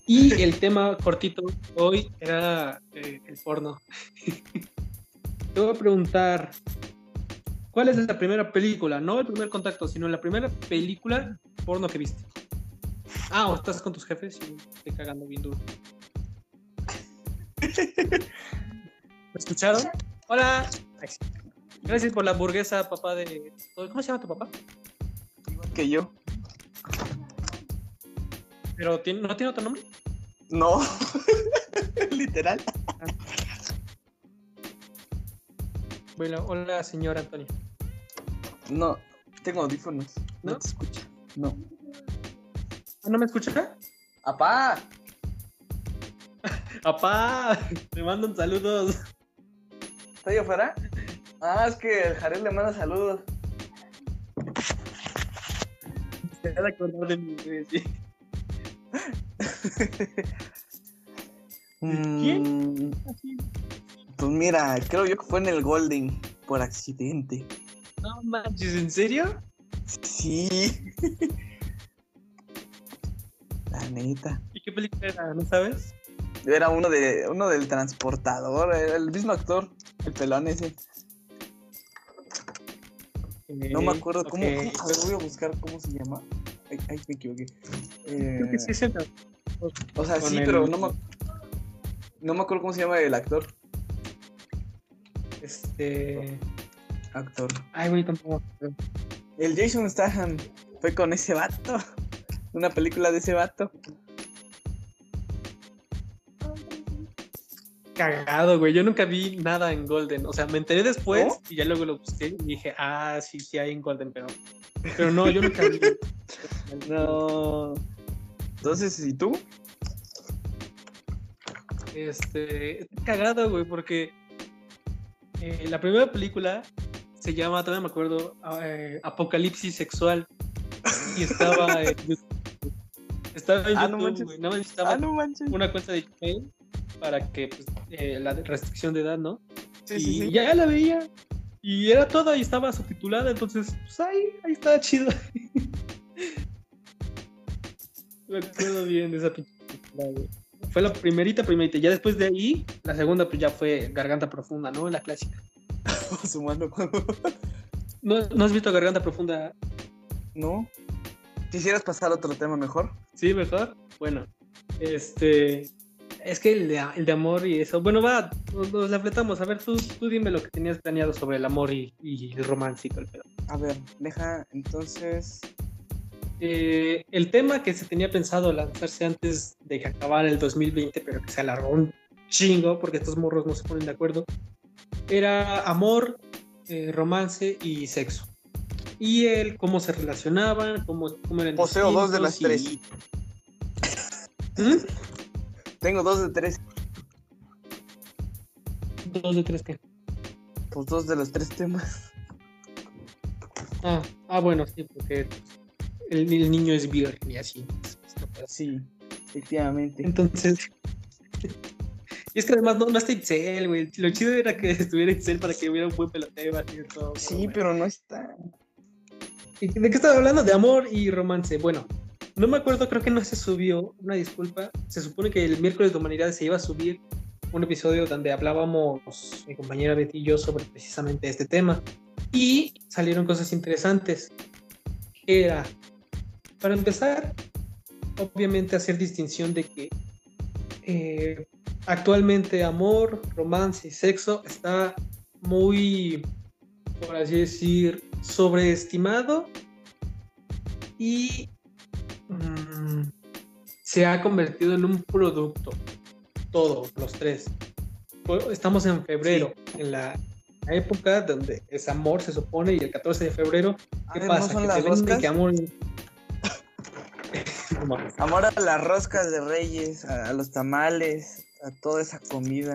Y el tema cortito hoy era el porno. Te voy a preguntar, ¿cuál es la primera película? No el primer contacto, sino la primera película porno que viste. O estás con tus jefes y te cagando bien duro. ¿Me escucharon? Hola. Gracias por la hamburguesa, papá de... ¿Cómo se llama tu papá? Igual que yo. ¿Pero no tiene otro nombre? No. Literal. Bueno, hola, señor Antonio. No, tengo audífonos. ¿No? No te escucho. No. ¿No me escucha? ¡Apá! ¡Papá! Me mandan saludos. ¿Estoy afuera? Es que el Jared le manda saludos. Se va a acordar de mi bebé, sí. ¿Quién? Pues mira, creo yo que fue en el Golden, por accidente. No manches, ¿en serio? Sí. La neta. ¿Y qué película era? ¿No sabes? Era uno del transportador, era el mismo actor, el pelón ese. No me acuerdo cómo. A ver, voy a buscar cómo se llama. Ay, me equivoqué. Creo que sí es el... O sea, sí, pero no me acuerdo cómo se llama el actor. Actor. Ay, güey, tampoco. El Jason Statham fue con ese vato. Una película de ese vato. Cagado, güey. Yo nunca vi nada en Golden. O sea, me enteré después, ¿no? Y ya luego lo busqué y dije, sí hay en Golden, pero no, yo nunca vi. No. Entonces, ¿y tú? Cagado, güey, porque la primera película se llama, todavía me acuerdo, Apocalipsis Sexual. Y estaba en YouTube, güey. No necesitaba una cuenta de Gmail para que, pues, la restricción de edad, ¿no? Sí. Ya la veía. Y era toda y estaba subtitulada, entonces, pues ahí estaba chido. Me acuerdo bien de esa pinche película, güey. Fue la primerita. Ya después de ahí, la segunda pues ya fue Garganta Profunda, ¿no? La clásica. ¿No has visto Garganta Profunda? No. ¿Quisieras pasar a otro tema mejor? Sí, mejor. Bueno, es que el de amor y eso. Bueno, nos la fletamos. A ver, tú dime lo que tenías planeado sobre el amor y romance y todo el pedo. A ver, deja, entonces... el tema que se tenía pensado lanzarse antes de que acabara el 2020, pero que se alargó un chingo porque estos morros no se ponen de acuerdo, era amor, romance y sexo. Y cómo se relacionaban, cómo eran. Poseo 2 de las 3. Tengo 2 de 3. ¿2 de 3 qué? Pues 2 de los 3 temas. Bueno, sí, porque el niño es virgen y así. Sí, efectivamente. Entonces... Y es que además no está Itzel, güey. Lo chido era que estuviera Itzel para que hubiera un buen peloteo y todo. Sí, pero no está. ¿Y de qué estaba hablando? De amor y romance. Bueno, no me acuerdo, creo que no se subió. Una disculpa. Se supone que el miércoles de Humanidades se iba a subir un episodio donde hablábamos, mi compañera Betty y yo, sobre precisamente este tema. Y salieron cosas interesantes. Era, para empezar, obviamente hacer distinción de que actualmente amor, romance y sexo está muy, por así decir, sobreestimado y se ha convertido en un producto, todos los tres. Estamos en febrero, sí, en la época donde es amor, se supone, y el 14 de febrero, ¿qué pasa? ¿No son que las roscas? Que amor... Amor a las roscas de Reyes, a los tamales, a toda esa comida.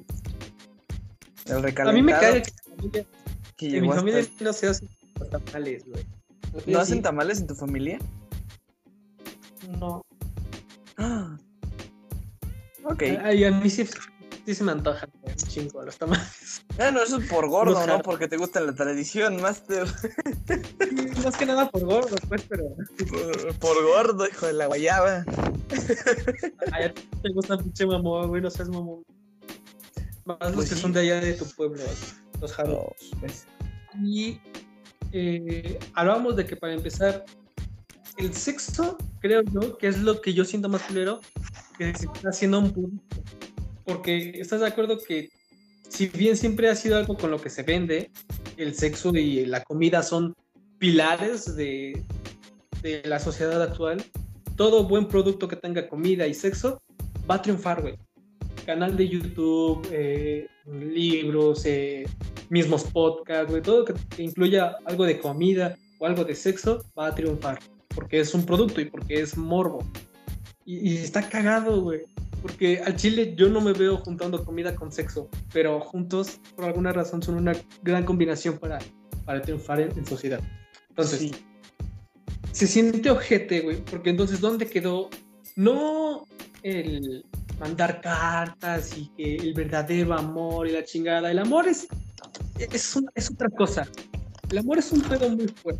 El recalentado. A mí me cae que en mi familia no se hacen tamales, güey. ¿No hacen tamales en tu familia? No. Ok. Ay, a mí sí se me antoja, güey. un chingo a los tamales. Bueno, eso es por gordo, Los ¿no? jar- Porque te gusta la tradición, Master. Sí, más que nada por gordo, pues, pero... Por gordo, hijo de la guayaba. Ay, a ti te gusta pinche mamón, güey, no seas mamón. Más los Pues que sí. son de allá de tu pueblo, los jaros. Oh, pues. Y hablábamos de que para empezar, el sexo, creo yo, que es lo que yo siento más culero, que se está haciendo un producto. Porque estás de acuerdo que, si bien siempre ha sido algo con lo que se vende, el sexo y la comida son pilares de la sociedad actual, todo buen producto que tenga comida y sexo va a triunfar, güey. Canal de YouTube, libros, mismos podcasts, güey, todo que incluya algo de comida o algo de sexo va a triunfar, porque es un producto y porque es morbo. Y está cagado, güey, porque al chile yo no me veo juntando comida con sexo, pero juntos, por alguna razón, son una gran combinación para triunfar en sociedad. Entonces, Sí. se siente ojete, güey, porque entonces, ¿dónde quedó? No el mandar cartas y que el verdadero amor y la chingada. El amor es otra cosa. El amor es un pedo muy fuerte.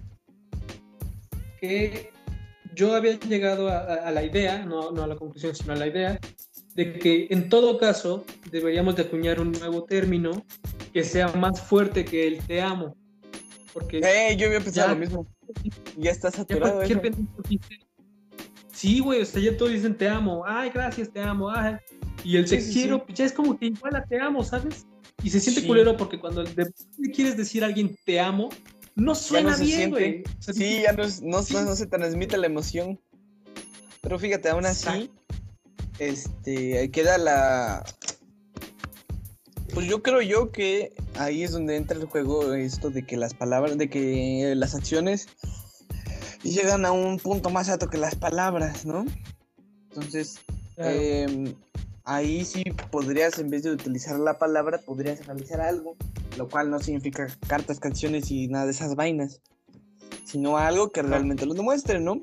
Que yo había llegado a la idea, no a la conclusión, sino a la idea, de que en todo caso deberíamos de acuñar un nuevo término que sea más fuerte que el te amo. Porque Yo había pensado ya- lo mismo. Ya está ya saturado cualquier eso. pendejo dice, sí, güey, o sea, ya todos dicen te amo, ay, gracias, te amo, ay. Y el Sí, te sí, quiero, sí. pues ya es como que igual a te amo, ¿sabes? Y se siente Sí. culero porque cuando le quieres decir a alguien te amo, no Ya suena no se bien, siente. güey. O sea, Sí, ya no se transmite la emoción. Pero fíjate, aún así, queda la... Pues yo creo que ahí es donde entra el juego esto de que las palabras, de que las acciones llegan a un punto más alto que las palabras, ¿no? Entonces, claro. ahí sí podrías, en vez de utilizar la palabra, podrías realizar algo, lo cual no significa cartas, canciones y nada de esas vainas, sino algo que realmente lo demuestre, ¿no?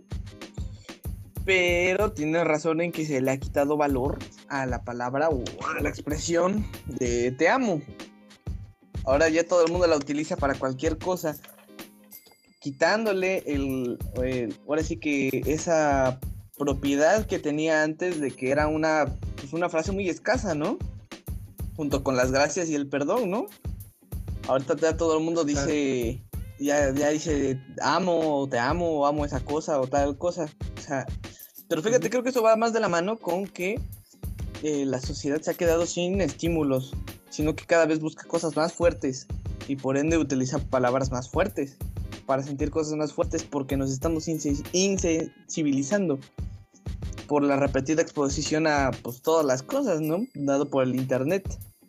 Pero tiene razón en que se le ha quitado valor a la palabra o a la expresión de te amo. Ahora ya todo el mundo la utiliza para cualquier cosa, quitándole ahora sí que esa propiedad que tenía antes de que era una frase muy escasa, ¿no? Junto con las gracias y el perdón, ¿no? Ahorita ya todo el mundo dice, ya dice amo, te amo, amo esa cosa o tal cosa. O sea, pero fíjate, creo que eso va más de la mano con que la sociedad se ha quedado sin estímulos, sino que cada vez busca cosas más fuertes y por ende utiliza palabras más fuertes para sentir cosas más fuertes porque nos estamos insensibilizando por la repetida exposición a pues todas las cosas, ¿no? Dado por el internet.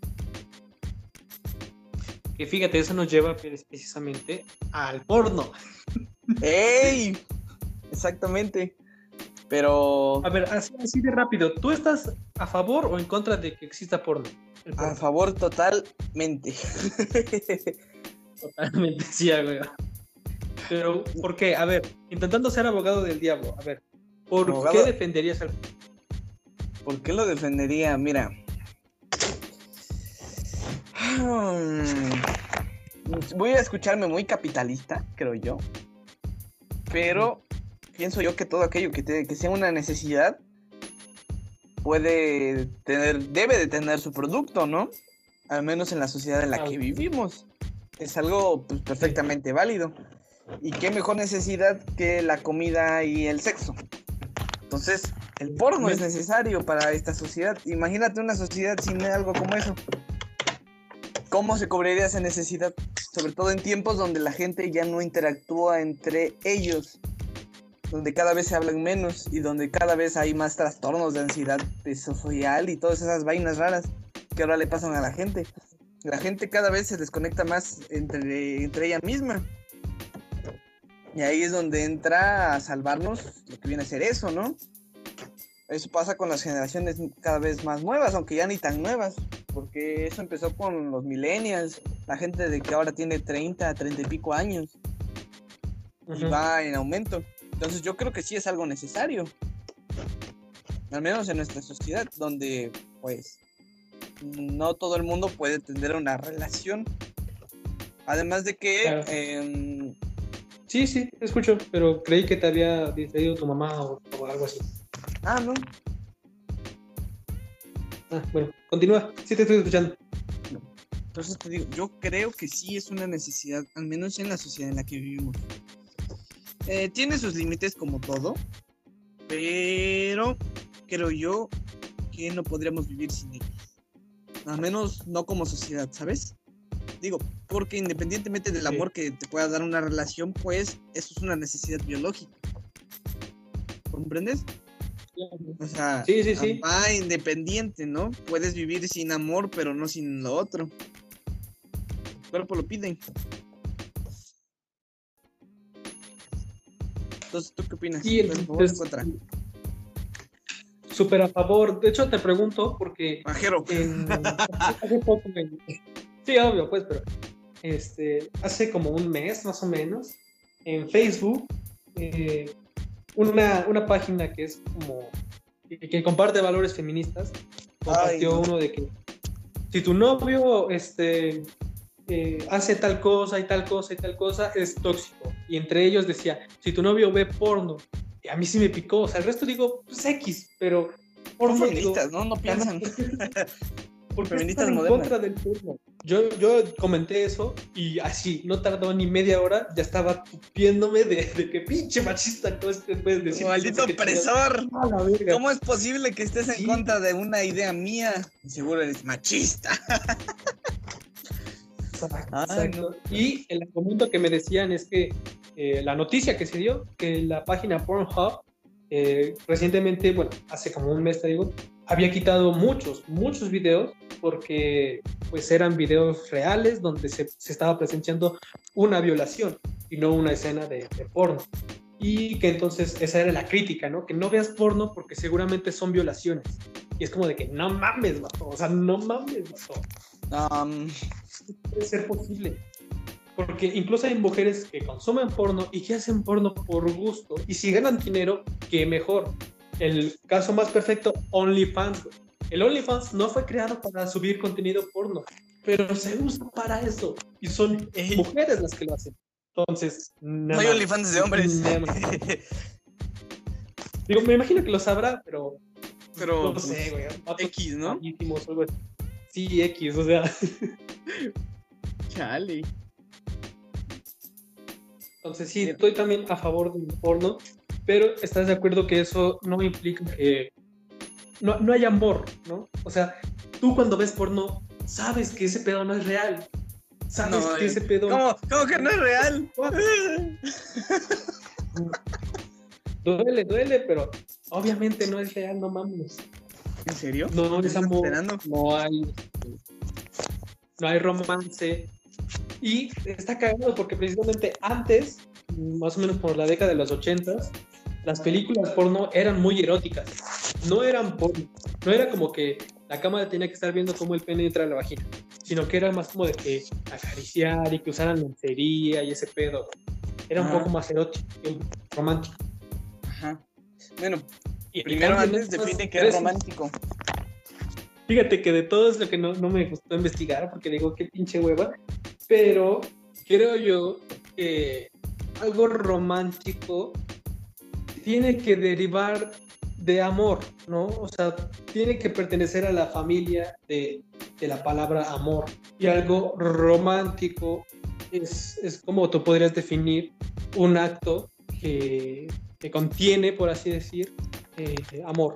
Que fíjate, eso nos lleva precisamente al porno. ¡Ey! Exactamente. Pero A ver, así de rápido, ¿tú estás a favor o en contra de que exista porno? El porno. a favor totalmente. Totalmente, sí, güey. Pero, ¿por qué? A ver, intentando ser abogado del diablo, a ver, ¿por qué defenderías al porno? ¿Por qué lo defendería? Mira. Voy a escucharme muy capitalista, creo yo. Pero pienso yo que todo aquello que sea una necesidad debe de tener su producto, ¿no? Al menos en la sociedad en la que vivimos. Es algo pues, perfectamente válido. Y qué mejor necesidad que la comida y el sexo. Entonces, el porno es necesario para esta sociedad. Imagínate una sociedad sin algo como eso. ¿Cómo se cubriría esa necesidad? Sobre todo en tiempos donde la gente ya no interactúa entre ellos, donde cada vez se hablan menos y donde cada vez hay más trastornos de ansiedad social y todas esas vainas raras que ahora le pasan a la gente. La gente cada vez se desconecta más entre ella misma. Y ahí es donde entra a salvarnos lo que viene a ser eso, ¿no? Eso pasa con las generaciones cada vez más nuevas, aunque ya ni tan nuevas, porque eso empezó con los millennials, la gente de que ahora tiene 30 y pico años y va en aumento. Entonces yo creo que sí es algo necesario, al menos en nuestra sociedad, donde pues no todo el mundo puede tener una relación. Además de que... Claro. Sí, te escucho, pero creí que te había distraído tu mamá o algo así. No. Bueno, continúa, sí te estoy escuchando. Entonces te digo, yo creo que sí es una necesidad, al menos en la sociedad en la que vivimos. Tiene sus límites como todo, pero creo yo que no podríamos vivir sin ellos. Al menos no como sociedad, ¿sabes? Digo, porque independientemente del amor que te pueda dar una relación, pues eso es una necesidad biológica. ¿Comprendes? O sea, sí. va independiente, ¿no? Puedes vivir sin amor, pero no sin lo otro. El cuerpo lo pide. Entonces, ¿tú qué opinas? Sí, súper a favor. De hecho, te pregunto porque... Pajero. Hace poco sí, obvio, pues, pero... hace como un mes, más o menos, en Facebook, una página que es como... que comparte valores feministas, compartió uno de que si tu novio hace tal cosa y tal cosa y tal cosa, es tóxico. Y entre ellos decía, si tu novio ve porno, y a mí sí me picó. O sea, el resto digo, pues X, pero porno, son feministas, digo, no piensan. Porque feministas en contra del porno. Yo comenté eso y así, no tardó ni media hora, ya estaba tupiéndome de que pinche machista, ¿cómo es que puedes decir? Maldito opresor. ¿Cómo es posible que estés en contra de una idea mía? Seguro eres machista. Exacto. No. Y el argumento que me decían es que la noticia que se dio, que la página Pornhub recientemente, bueno, hace como un mes te digo, había quitado muchos videos porque pues eran videos reales donde se estaba presenciando una violación y no una escena de porno. Y que entonces esa era la crítica, ¿no? Que no veas porno porque seguramente son violaciones. Y es como de que no mames, vato. O sea, no mames, vato. Puede ser posible. Porque incluso hay mujeres que consumen porno y que hacen porno por gusto. Y si ganan dinero, qué mejor. El caso más perfecto, OnlyFans. El OnlyFans no fue creado para subir contenido porno, pero se usa para eso. Y son mujeres las que lo hacen. Entonces, no hay OnlyFans de hombres. Digo, me imagino que lo sabrá, pero no sé, güey. X, ¿no? Sí, X, o sea. Chale. Entonces sí, estoy también a favor del porno, pero estás de acuerdo que eso no implica que no hay amor, ¿no? O sea, tú cuando ves porno sabes que ese pedo no es real. Sabes que ese pedo... ¿Cómo que no es real? Duele, pero obviamente no es real, no mames. ¿En serio? No es amor, no hay romance. Y está cagado porque precisamente antes, más o menos por la década de los 80s, las películas porno eran muy eróticas. No eran porno. No era como que la cámara tenía que estar viendo cómo el pene entra a la vagina, sino que era más como de que acariciar y que usaran lencería y ese pedo. Era un poco más erótico, romántico. Ajá. Bueno, primero antes define qué es romántico. Fíjate que de todo es lo que no me gustó investigar, porque digo, qué pinche hueva, pero creo yo que algo romántico tiene que derivar de amor, ¿no? O sea, tiene que pertenecer a la familia de la palabra amor. Y algo romántico es como tú podrías definir un acto que contiene, por así decir, amor.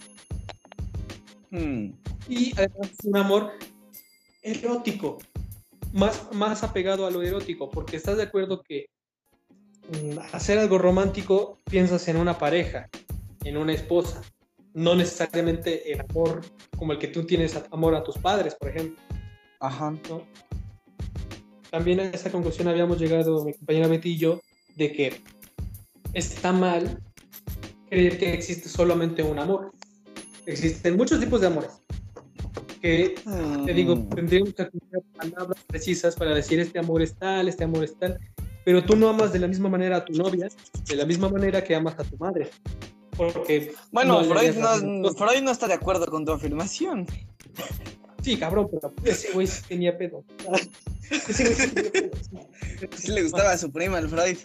Y además es un amor erótico, más apegado a lo erótico, porque estás de acuerdo que hacer algo romántico piensas en una pareja, en una esposa, no necesariamente en amor como el que tú tienes amor a tus padres, por ejemplo. Ajá. ¿No? También a esa conclusión habíamos llegado mi compañera Betty y yo, de que está mal creer que existe solamente un amor. Existen muchos tipos de amores. Que, te digo, tendríamos que encontrar palabras precisas para decir este amor es tal, pero tú no amas de la misma manera a tu novia, de la misma manera que amas a tu madre. Porque bueno, Freud no está de acuerdo con tu afirmación. Sí, cabrón, pero ese güey sí tenía pedo. Ese güey sí tenía pedo. Sí le gustaba a su prima, el Freud.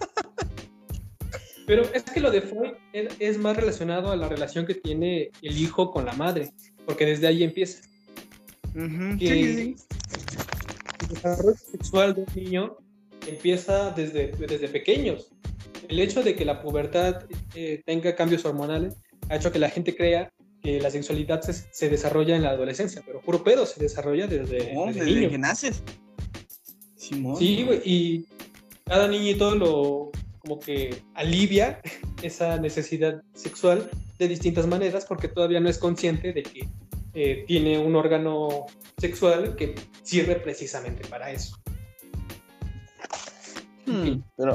Pero es que lo de Freud es más relacionado a la relación que tiene el hijo con la madre, porque desde ahí empieza. Sí. El desarrollo sexual de un niño empieza desde pequeños. El hecho de que la pubertad tenga cambios hormonales ha hecho que la gente crea que la sexualidad se desarrolla en la adolescencia, pero puro pedo se desarrolla desde niño. Que naces. Simón. Sí, güey, y cada niñito lo como que alivia esa necesidad sexual de distintas maneras porque todavía no es consciente de que tiene un órgano sexual que sirve precisamente para eso. Pero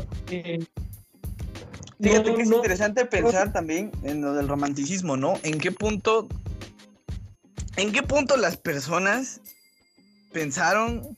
fíjate que es interesante pensar también en lo del romanticismo, ¿no? ¿En qué punto las personas pensaron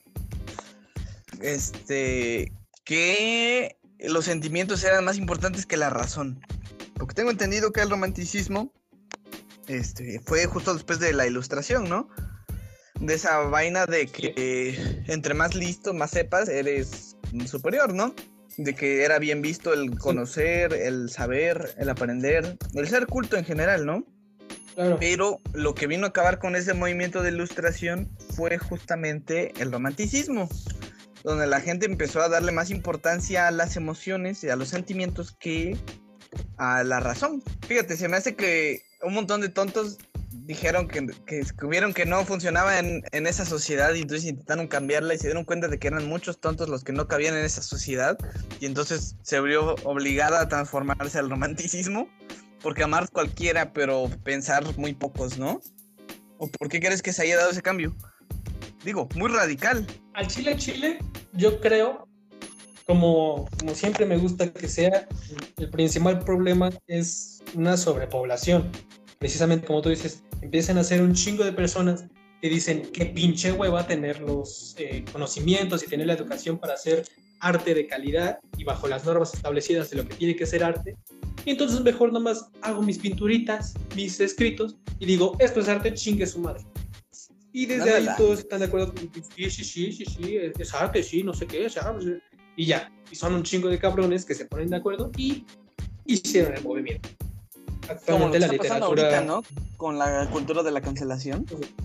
que los sentimientos eran más importantes que la razón? Porque tengo entendido que el romanticismo fue justo después de la Ilustración, ¿no? De esa vaina de que entre más listo, más sepas, eres superior, ¿no? De que era bien visto el conocer, el saber, el aprender, el ser culto en general, ¿no? Claro. Pero lo que vino a acabar con ese movimiento de Ilustración fue justamente el romanticismo, donde la gente empezó a darle más importancia a las emociones y a los sentimientos que a la razón. Fíjate, se me hace que un montón de tontos dijeron que vieron que no funcionaba en esa sociedad y entonces intentaron cambiarla y se dieron cuenta de que eran muchos tontos los que no cabían en esa sociedad y entonces se vio obligada a transformarse al romanticismo, porque amar cualquiera, pero pensar muy pocos, ¿no? ¿O por qué crees que se haya dado ese cambio? Digo, muy radical. Al Chile, yo creo, como siempre me gusta que sea, el principal problema es una sobrepoblación. Precisamente como tú dices, empiezan a ser un chingo de personas que dicen qué pinche hueva tener los conocimientos y tener la educación para hacer arte de calidad y bajo las normas establecidas de lo que tiene que ser arte. Y entonces mejor nomás hago mis pinturitas, mis escritos y digo, esto es arte, chingue su madre. Y desde ahí todos están de acuerdo con sí, es arte, sí, no sé qué, y ya. Y son un chingo de cabrones que se ponen de acuerdo y hicieron el movimiento. Como lo que está pasando ahorita, ¿no? Con la cultura de la cancelación.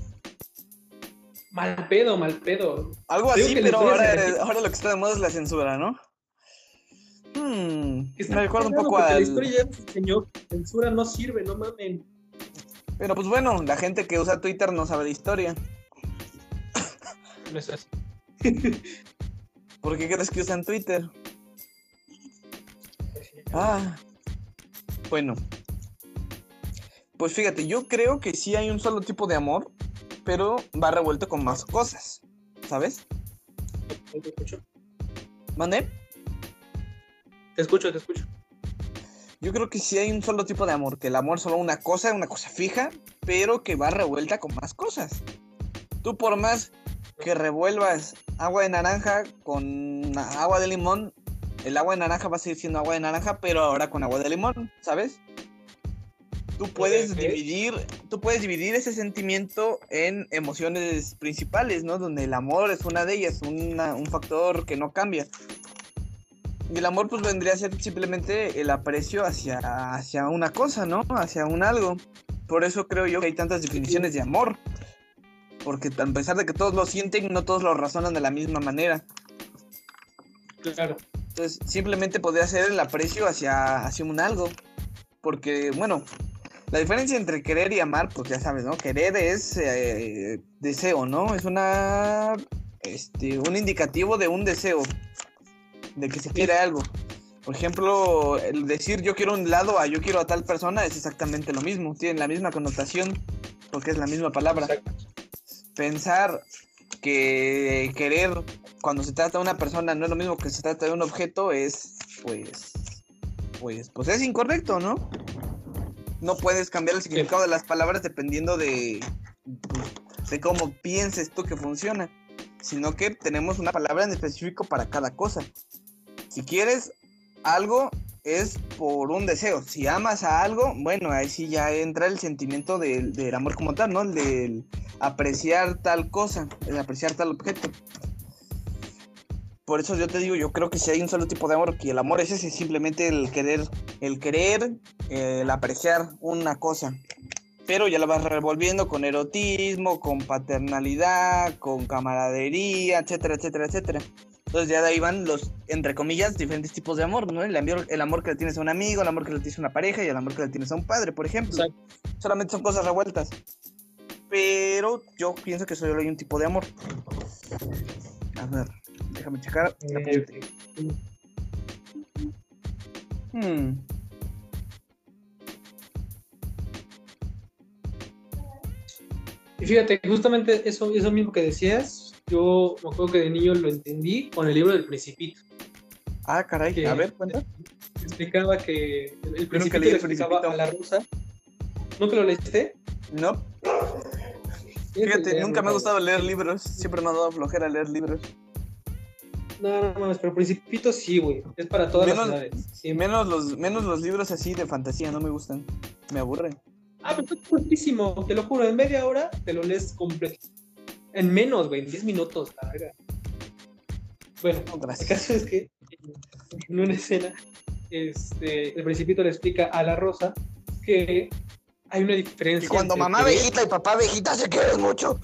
Mal pedo. Algo así, pero ahora lo que está de moda es la censura, ¿no? Me recuerda un poco a... La historia ya nos enseñó que censura no sirve, no mamen. Pero pues bueno, la gente que usa Twitter no sabe de historia. No es así. ¿Por qué crees que usan Twitter? Bueno. Pues fíjate, yo creo que sí hay un solo tipo de amor, pero va revuelto con más cosas, ¿sabes? ¿Te escucho? ¿Mandé? Te escucho. Yo creo que sí hay un solo tipo de amor, que el amor es solo una cosa fija, pero que va revuelta con más cosas. Tú por más que revuelvas agua de naranja con agua de limón, el agua de naranja va a seguir siendo agua de naranja, pero ahora con agua de limón, ¿sabes? Tú puedes dividir ese sentimiento en emociones principales, ¿no? Donde el amor es una de ellas, un factor que no cambia. Y el amor pues vendría a ser simplemente el aprecio hacia una cosa, ¿no? Hacia un algo. Por eso creo yo que hay tantas definiciones de amor. Porque a pesar de que todos lo sienten, no todos lo razonan de la misma manera. Claro. Entonces simplemente podría ser el aprecio hacia un algo. Porque, bueno, la diferencia entre querer y amar, pues ya sabes, ¿no? Querer es deseo, ¿no? Es un indicativo de un deseo, de que se quiere algo. Por ejemplo, el decir yo quiero un helado a yo quiero a tal persona es exactamente lo mismo. Tienen la misma connotación, porque es la misma palabra. Exacto. Pensar que querer cuando se trata de una persona no es lo mismo que se trata de un objeto es, pues es incorrecto, ¿no? No puedes cambiar el significado de las palabras dependiendo de cómo pienses tú que funciona, sino que tenemos una palabra en específico para cada cosa. Si quieres algo, es por un deseo. Si amas a algo, bueno, ahí sí ya entra el sentimiento del amor como tal, ¿no? El del apreciar tal cosa, el apreciar tal objeto. Por eso yo te digo, yo creo que si hay un solo tipo de amor, que el amor es ese, simplemente el querer, el apreciar una cosa. Pero ya la vas revolviendo con erotismo, con paternalidad, con camaradería, etcétera, etcétera, etcétera. Entonces ya de ahí van los, entre comillas, diferentes tipos de amor, ¿no? El amor que le tienes a un amigo, el amor que le tienes a una pareja y el amor que le tienes a un padre, por ejemplo. Exacto. Solamente son cosas revueltas. Pero yo pienso que solo hay un tipo de amor. A ver, déjame checar. Y fíjate, justamente eso mismo que decías, yo me acuerdo que de niño lo entendí con el libro del Principito. Ah, caray, a ver, cuenta. Explicaba que el Principito le explicaba a la Rosa. ¿Nunca lo leíste? No. Fíjate, nunca me ha gustado leer libros, siempre me ha dado flojera leer libros. No, pero Principito sí, güey, es para todas las edades. Sí. Menos los libros así de fantasía, no me gustan, me aburren. Ah, pero es cortísimo, te lo juro, en media hora te lo lees completo. En menos, güey, en 10 minutos, la verdad. Bueno, el caso es que en una escena, el Principito le explica a la Rosa que hay una diferencia. Y cuando mamá abejita y papá abejita se quieren mucho.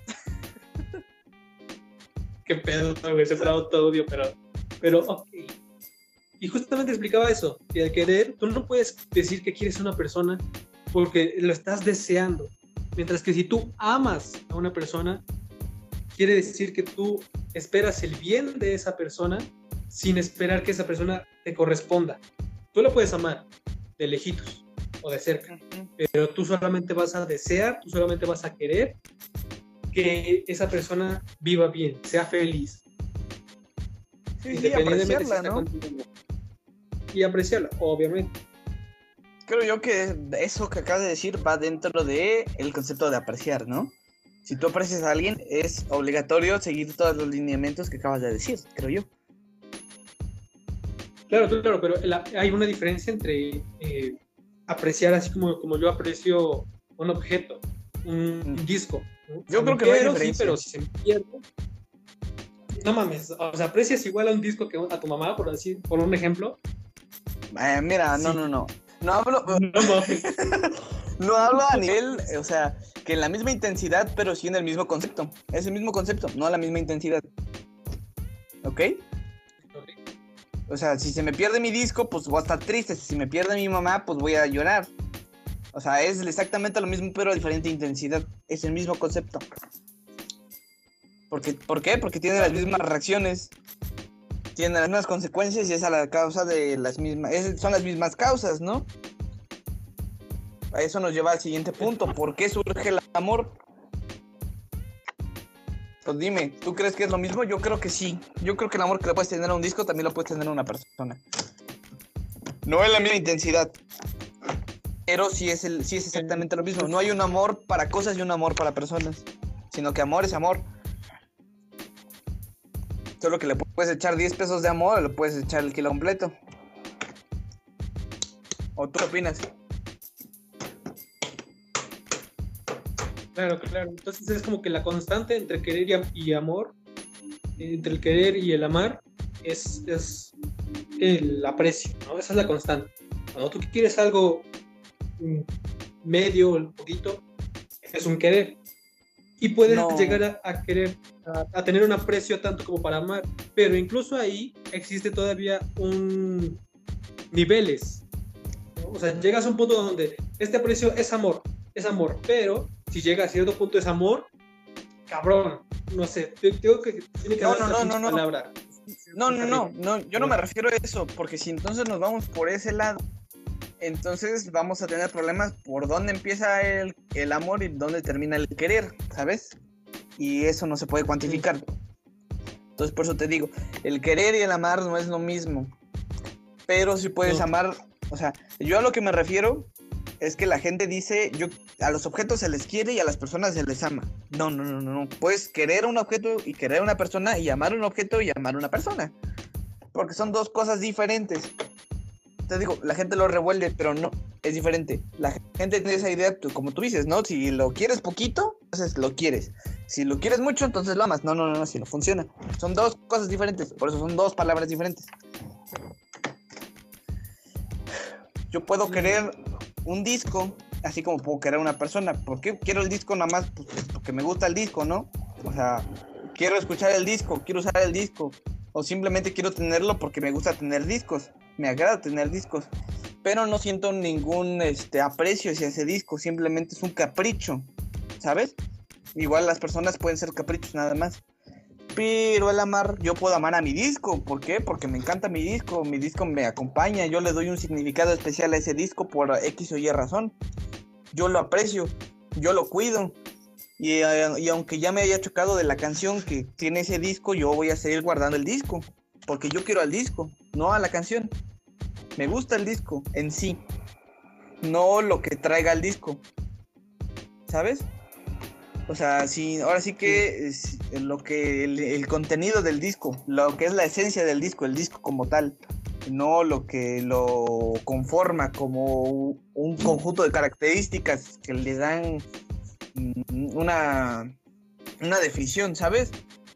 Qué pedo, güey, se trajo todo odio, pero ok. Y justamente explicaba eso, que al querer, tú no puedes decir que quieres a una persona porque lo estás deseando. Mientras que si tú amas a una persona, quiere decir que tú esperas el bien de esa persona sin esperar que esa persona te corresponda. Tú la puedes amar de lejitos o de cerca, pero tú solamente vas a desear, tú solamente vas a querer que esa persona viva bien, sea feliz. Sí, apreciarla, ¿no? Y apreciarla, obviamente. Creo yo que eso que acabas de decir va dentro de el concepto de apreciar, ¿no? Si tú aprecias a alguien, es obligatorio seguir todos los lineamientos que acabas de decir, creo yo. Claro, pero hay una diferencia entre apreciar así como yo aprecio un objeto, un disco, ¿no? Yo creo que no hay diferencia. Sí, pero si se me pierde, no mames, o sea, aprecias igual a un disco que a tu mamá, por un ejemplo. Mira, sí. No hablo no hablo a nivel, o sea, que en la misma intensidad, pero sí en el mismo concepto. Es el mismo concepto, no a la misma intensidad. ¿Ok? O sea, si se me pierde mi disco, pues voy a estar triste. Si me pierde mi mamá, pues voy a llorar. O sea, es exactamente lo mismo, pero a diferente intensidad. Es el mismo concepto. ¿Por qué? Porque tiene las mismas reacciones. Tiene las mismas consecuencias y es a la causa de las mismas... son las mismas causas, ¿no? A eso nos lleva al siguiente punto. ¿Por qué surge el amor? Pues dime, ¿tú crees que es lo mismo? Yo creo que sí. Yo creo que el amor que le puedes tener a un disco también lo puedes tener a una persona. No es la misma intensidad, pero sí es exactamente lo mismo. No hay un amor para cosas y un amor para personas, sino que amor es amor. Solo que le puedes echar 10 pesos de amor o le puedes echar el kilo completo. ¿O tú qué opinas? Claro. Entonces es como que la constante entre querer y amor, entre el querer y el amar, es el aprecio, ¿no? Esa es la constante. Cuando tú quieres algo medio, un poquito, es un querer. Y puedes llegar a querer, a tener un aprecio tanto como para amar, pero incluso ahí existe todavía niveles, ¿no? O sea, llegas a un punto donde este aprecio es amor, pero si llega a cierto punto es amor, cabrón, no sé, tengo que tiene que haber una palabra. No, yo no me refiero a eso, porque si entonces nos vamos por ese lado, entonces vamos a tener problemas por dónde empieza el amor y dónde termina el querer, ¿sabes? Y eso no se puede cuantificar. Entonces por eso te digo, el querer y el amar no es lo mismo, pero si puedes amar, o sea, yo a lo que me refiero es que la gente dice, a los objetos se les quiere y a las personas se les ama. No. Puedes querer un objeto y querer a una persona y amar un objeto y amar a una persona. Porque son dos cosas diferentes. te digo, la gente lo revuelve, pero no, es diferente. La gente tiene esa idea, como tú dices, ¿no? Si lo quieres poquito, entonces lo quieres. Si lo quieres mucho, entonces lo amas. No, si no funciona. Son dos cosas diferentes, por eso son dos palabras diferentes. Yo puedo querer un disco, así como puedo querer una persona. ¿Por qué quiero el disco nada más? Pues porque me gusta el disco, ¿no? O sea, quiero escuchar el disco, quiero usar el disco. O simplemente quiero tenerlo porque me gusta tener discos. Me agrada tener discos. Pero no siento ningún aprecio hacia ese disco. Simplemente es un capricho, ¿sabes? Igual las personas pueden ser caprichos nada más. Pero al amar, yo puedo amar a mi disco. ¿Por qué? Porque me encanta mi disco me acompaña, yo le doy un significado especial a ese disco por X o Y razón. Yo lo aprecio, yo lo cuido. Y aunque ya me haya chocado de la canción que tiene ese disco, yo voy a seguir guardando el disco. Porque yo quiero al disco, no a la canción. Me gusta el disco en sí, no lo que traiga el disco. ¿Sabes? O sea, sí, ahora sí que es lo que el contenido del disco, lo que es la esencia del disco, el disco como tal, no lo que lo conforma como un conjunto de características que le dan una definición, ¿sabes?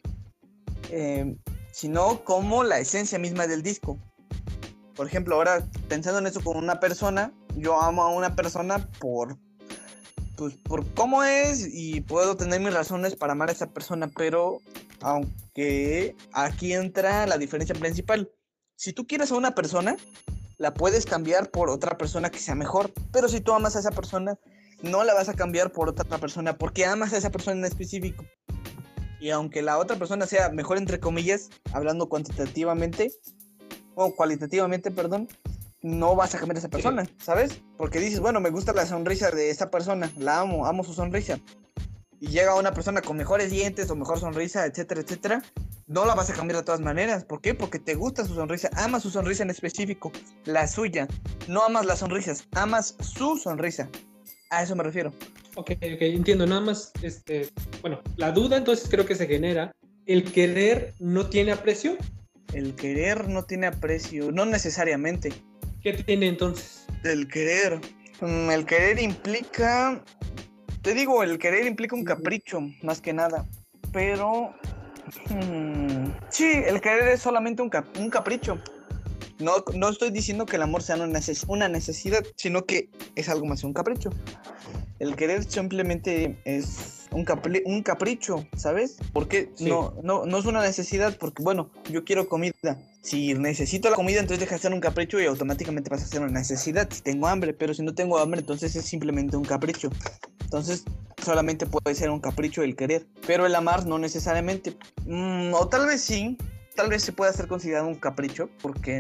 Sino como la esencia misma del disco. Por ejemplo, ahora pensando en eso con una persona, yo amo a una persona por cómo es y puedo tener mis razones para amar a esa persona, pero aunque aquí entra la diferencia principal. Si tú quieres a una persona, la puedes cambiar por otra persona que sea mejor, pero si tú amas a esa persona, no la vas a cambiar por otra persona porque amas a esa persona en específico. Y aunque la otra persona sea mejor entre comillas, hablando cualitativamente, perdón, no vas a cambiar a esa persona, ¿sabes? Porque dices, bueno, me gusta la sonrisa de esa persona, la amo su sonrisa. Y llega una persona con mejores dientes o mejor sonrisa, etcétera, etcétera, no la vas a cambiar de todas maneras. ¿Por qué? Porque te gusta su sonrisa, amas su sonrisa en específico, la suya. No amas las sonrisas, amas su sonrisa. A eso me refiero. Ok, entiendo. Nada más, bueno, la duda entonces creo que se genera. ¿El querer no tiene aprecio? El querer no tiene aprecio, no necesariamente. ¿Qué tiene entonces? El querer. El querer implica... Te digo, el querer implica un capricho, más que nada. Pero... sí, el querer es solamente un capricho. No estoy diciendo que el amor sea una necesidad, sino que es algo más, un capricho. El querer simplemente es un capricho, ¿sabes? Porque sí. No es una necesidad, porque bueno, yo quiero comida. Si necesito la comida, entonces deja de ser un capricho y automáticamente pasa a ser una necesidad. Si tengo hambre, pero si no tengo hambre, entonces es simplemente un capricho. Entonces solamente puede ser un capricho el querer, pero el amar no necesariamente. O tal vez sí. Tal vez se pueda ser considerado un capricho, porque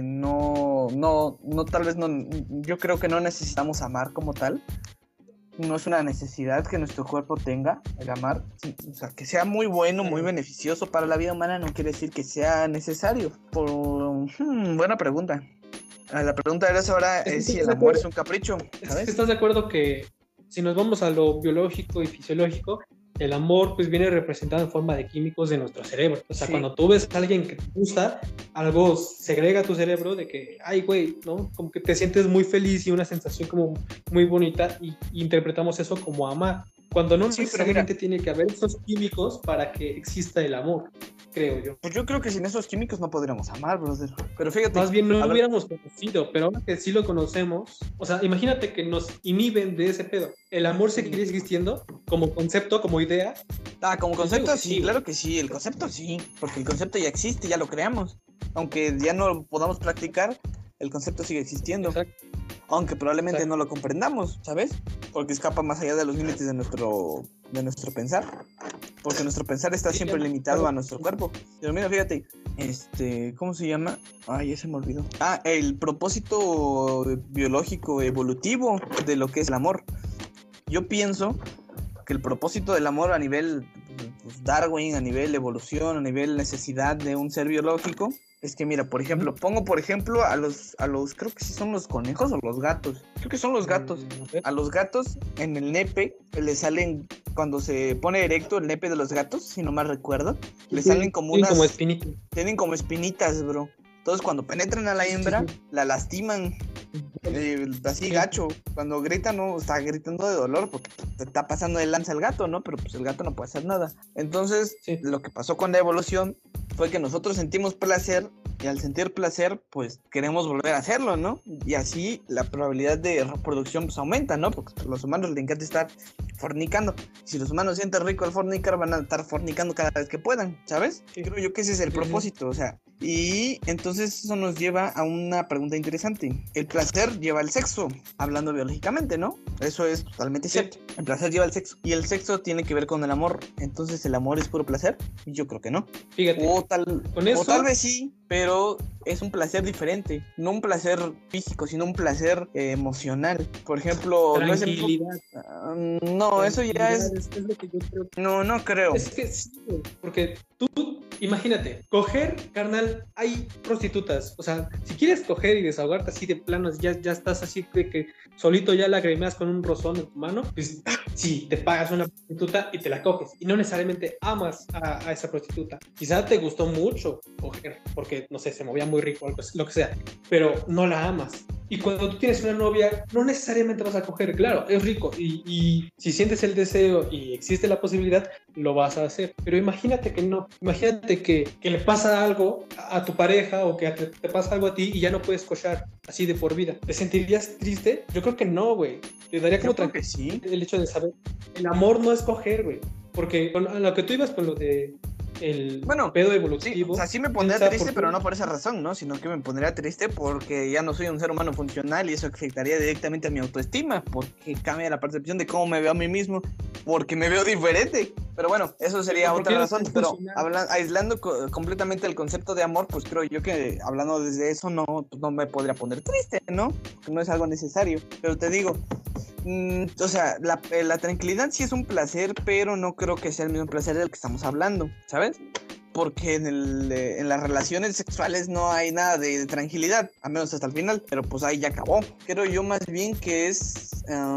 yo creo que no necesitamos amar como tal. No es una necesidad que nuestro cuerpo tenga, el amar. O sea, que sea muy bueno, muy beneficioso para la vida humana no quiere decir que sea necesario. Buena pregunta. La pregunta era ahora es si el amor es un capricho, ¿sabes? ¿Estás de acuerdo que si nos vamos a lo biológico y fisiológico, el amor pues viene representado en forma de químicos de nuestro cerebro? O sea, sí. Cuando tú ves a alguien que te gusta, algo segrega a tu cerebro de que, ay, güey, ¿no? Como que te sientes muy feliz y una sensación como muy bonita y interpretamos eso como amar. Cuando no necesariamente tiene que haber esos químicos para que exista el amor, creo yo. Pues yo creo que sin esos químicos no podríamos amar, brother. Pero fíjate. Más bien no lo hubiéramos conocido, pero ahora que sí lo conocemos, o sea, imagínate que nos inhiben de ese pedo. ¿El amor seguiría existiendo como concepto, como idea? Como concepto sí, claro que sí, el concepto sí, porque el concepto ya existe, ya lo creamos. Aunque ya no lo podamos practicar, el concepto sigue existiendo. Exacto. Aunque probablemente no lo comprendamos, ¿sabes? Porque escapa más allá de los límites de nuestro pensar. Porque nuestro pensar está siempre limitado a nuestro cuerpo. Pero mira, fíjate, ¿cómo se llama? Ay, ya se me olvidó. El propósito biológico, evolutivo de lo que es el amor. Yo pienso que el propósito del amor a nivel Darwin, a nivel evolución, a nivel necesidad de un ser biológico, es que mira, por ejemplo, pongo por ejemplo a los creo que sí son los conejos o los gatos. Creo que son los gatos. A los gatos en el nepe le salen, cuando se pone erecto el nepe de los gatos, si no mal recuerdo, le salen como unas... como espinitas. Tienen como espinitas, bro. Entonces cuando penetran a la hembra, la lastiman. Así gacho, cuando grita no está gritando de dolor porque te está pasando de lanza el gato, ¿no? Pero pues el gato no puede hacer nada. Entonces, Sí. lo que pasó con la evolución fue que nosotros sentimos placer y al sentir placer, pues queremos volver a hacerlo, ¿no? Y así la probabilidad de reproducción pues aumenta, ¿no? Porque a los humanos les encanta estar fornicando. Si los humanos sienten rico al fornicar, van a estar fornicando cada vez que puedan, ¿sabes? Sí. Creo yo que ese es el propósito, o sea. Y entonces eso nos lleva a una pregunta interesante. El placer lleva al sexo, hablando biológicamente, ¿no? Eso es totalmente cierto. El placer lleva al sexo. Y el sexo tiene que ver con el amor. Entonces, ¿el amor es puro placer? Yo creo que no. Fíjate, O tal vez sí, pero es un placer diferente. No un placer físico, sino un placer emocional. Por ejemplo, tranquilidad. No, eso ya es... Es lo que yo creo. No creo. Es que sí, porque tú, imagínate, coger, carnal, hay prostitutas. O sea, si quieres coger y desahogarte así de planos, ya estás así que solito ya lagrimeas con un rozón en tu mano, pues sí, te pagas una prostituta y te la coges. Y no necesariamente amas a esa prostituta. Quizá te gustó mucho coger, porque, no sé, se movía muy rico, lo que sea, pero no la amas. Y cuando tú tienes una novia, no necesariamente vas a coger, claro, es rico y si sientes el deseo y existe la posibilidad, lo vas a hacer. Pero imagínate que no, imagínate que le pasa algo a tu pareja o que te pasa algo a ti y ya no puedes cochar así de por vida. ¿Te sentirías triste? Yo creo que no, güey. Te daría como que sí. El hecho de saber, el amor no es coger, güey. Porque a lo que tú ibas con lo de el pedo evolutivo. Sí, o sea, sí me pondría triste, pero no por esa razón, ¿no? Sino que me pondría triste porque ya no soy un ser humano funcional y eso afectaría directamente a mi autoestima, porque cambia la percepción de cómo me veo a mí mismo, porque me veo diferente. Pero bueno, eso sería otra razón. Pero aislando completamente el concepto de amor, pues creo yo que hablando desde eso no me podría poner triste, ¿no? Porque no es algo necesario. Pero te digo, o sea, la tranquilidad sí es un placer, pero no creo que sea el mismo placer del que estamos hablando, ¿sabes? Porque en las relaciones sexuales no hay nada de tranquilidad, a menos hasta el final, pero pues ahí ya acabó. Creo yo más bien que es,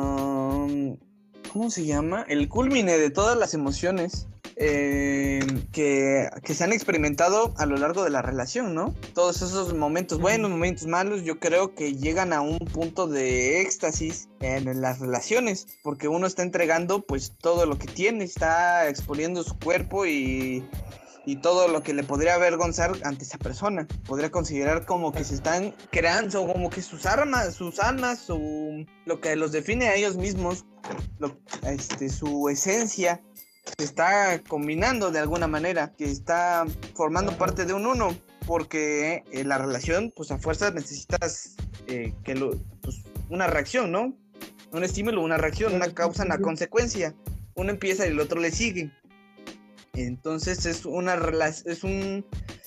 ¿cómo se llama? El culmine de todas las emociones que se han experimentado a lo largo de la relación, ¿no? Todos esos momentos buenos, momentos malos, yo creo que llegan a un punto de éxtasis en las relaciones, porque uno está entregando pues todo lo que tiene, está exponiendo su cuerpo y todo lo que le podría avergonzar ante esa persona. Podría considerar como que se están creando, como que sus almas, lo que los define a ellos mismos, su esencia, se está combinando de alguna manera, que está formando parte de un uno, porque la relación, pues a fuerza necesitas una reacción, ¿no? Un estímulo, una reacción, una causa, una consecuencia. Uno empieza y el otro le sigue. Entonces es una relación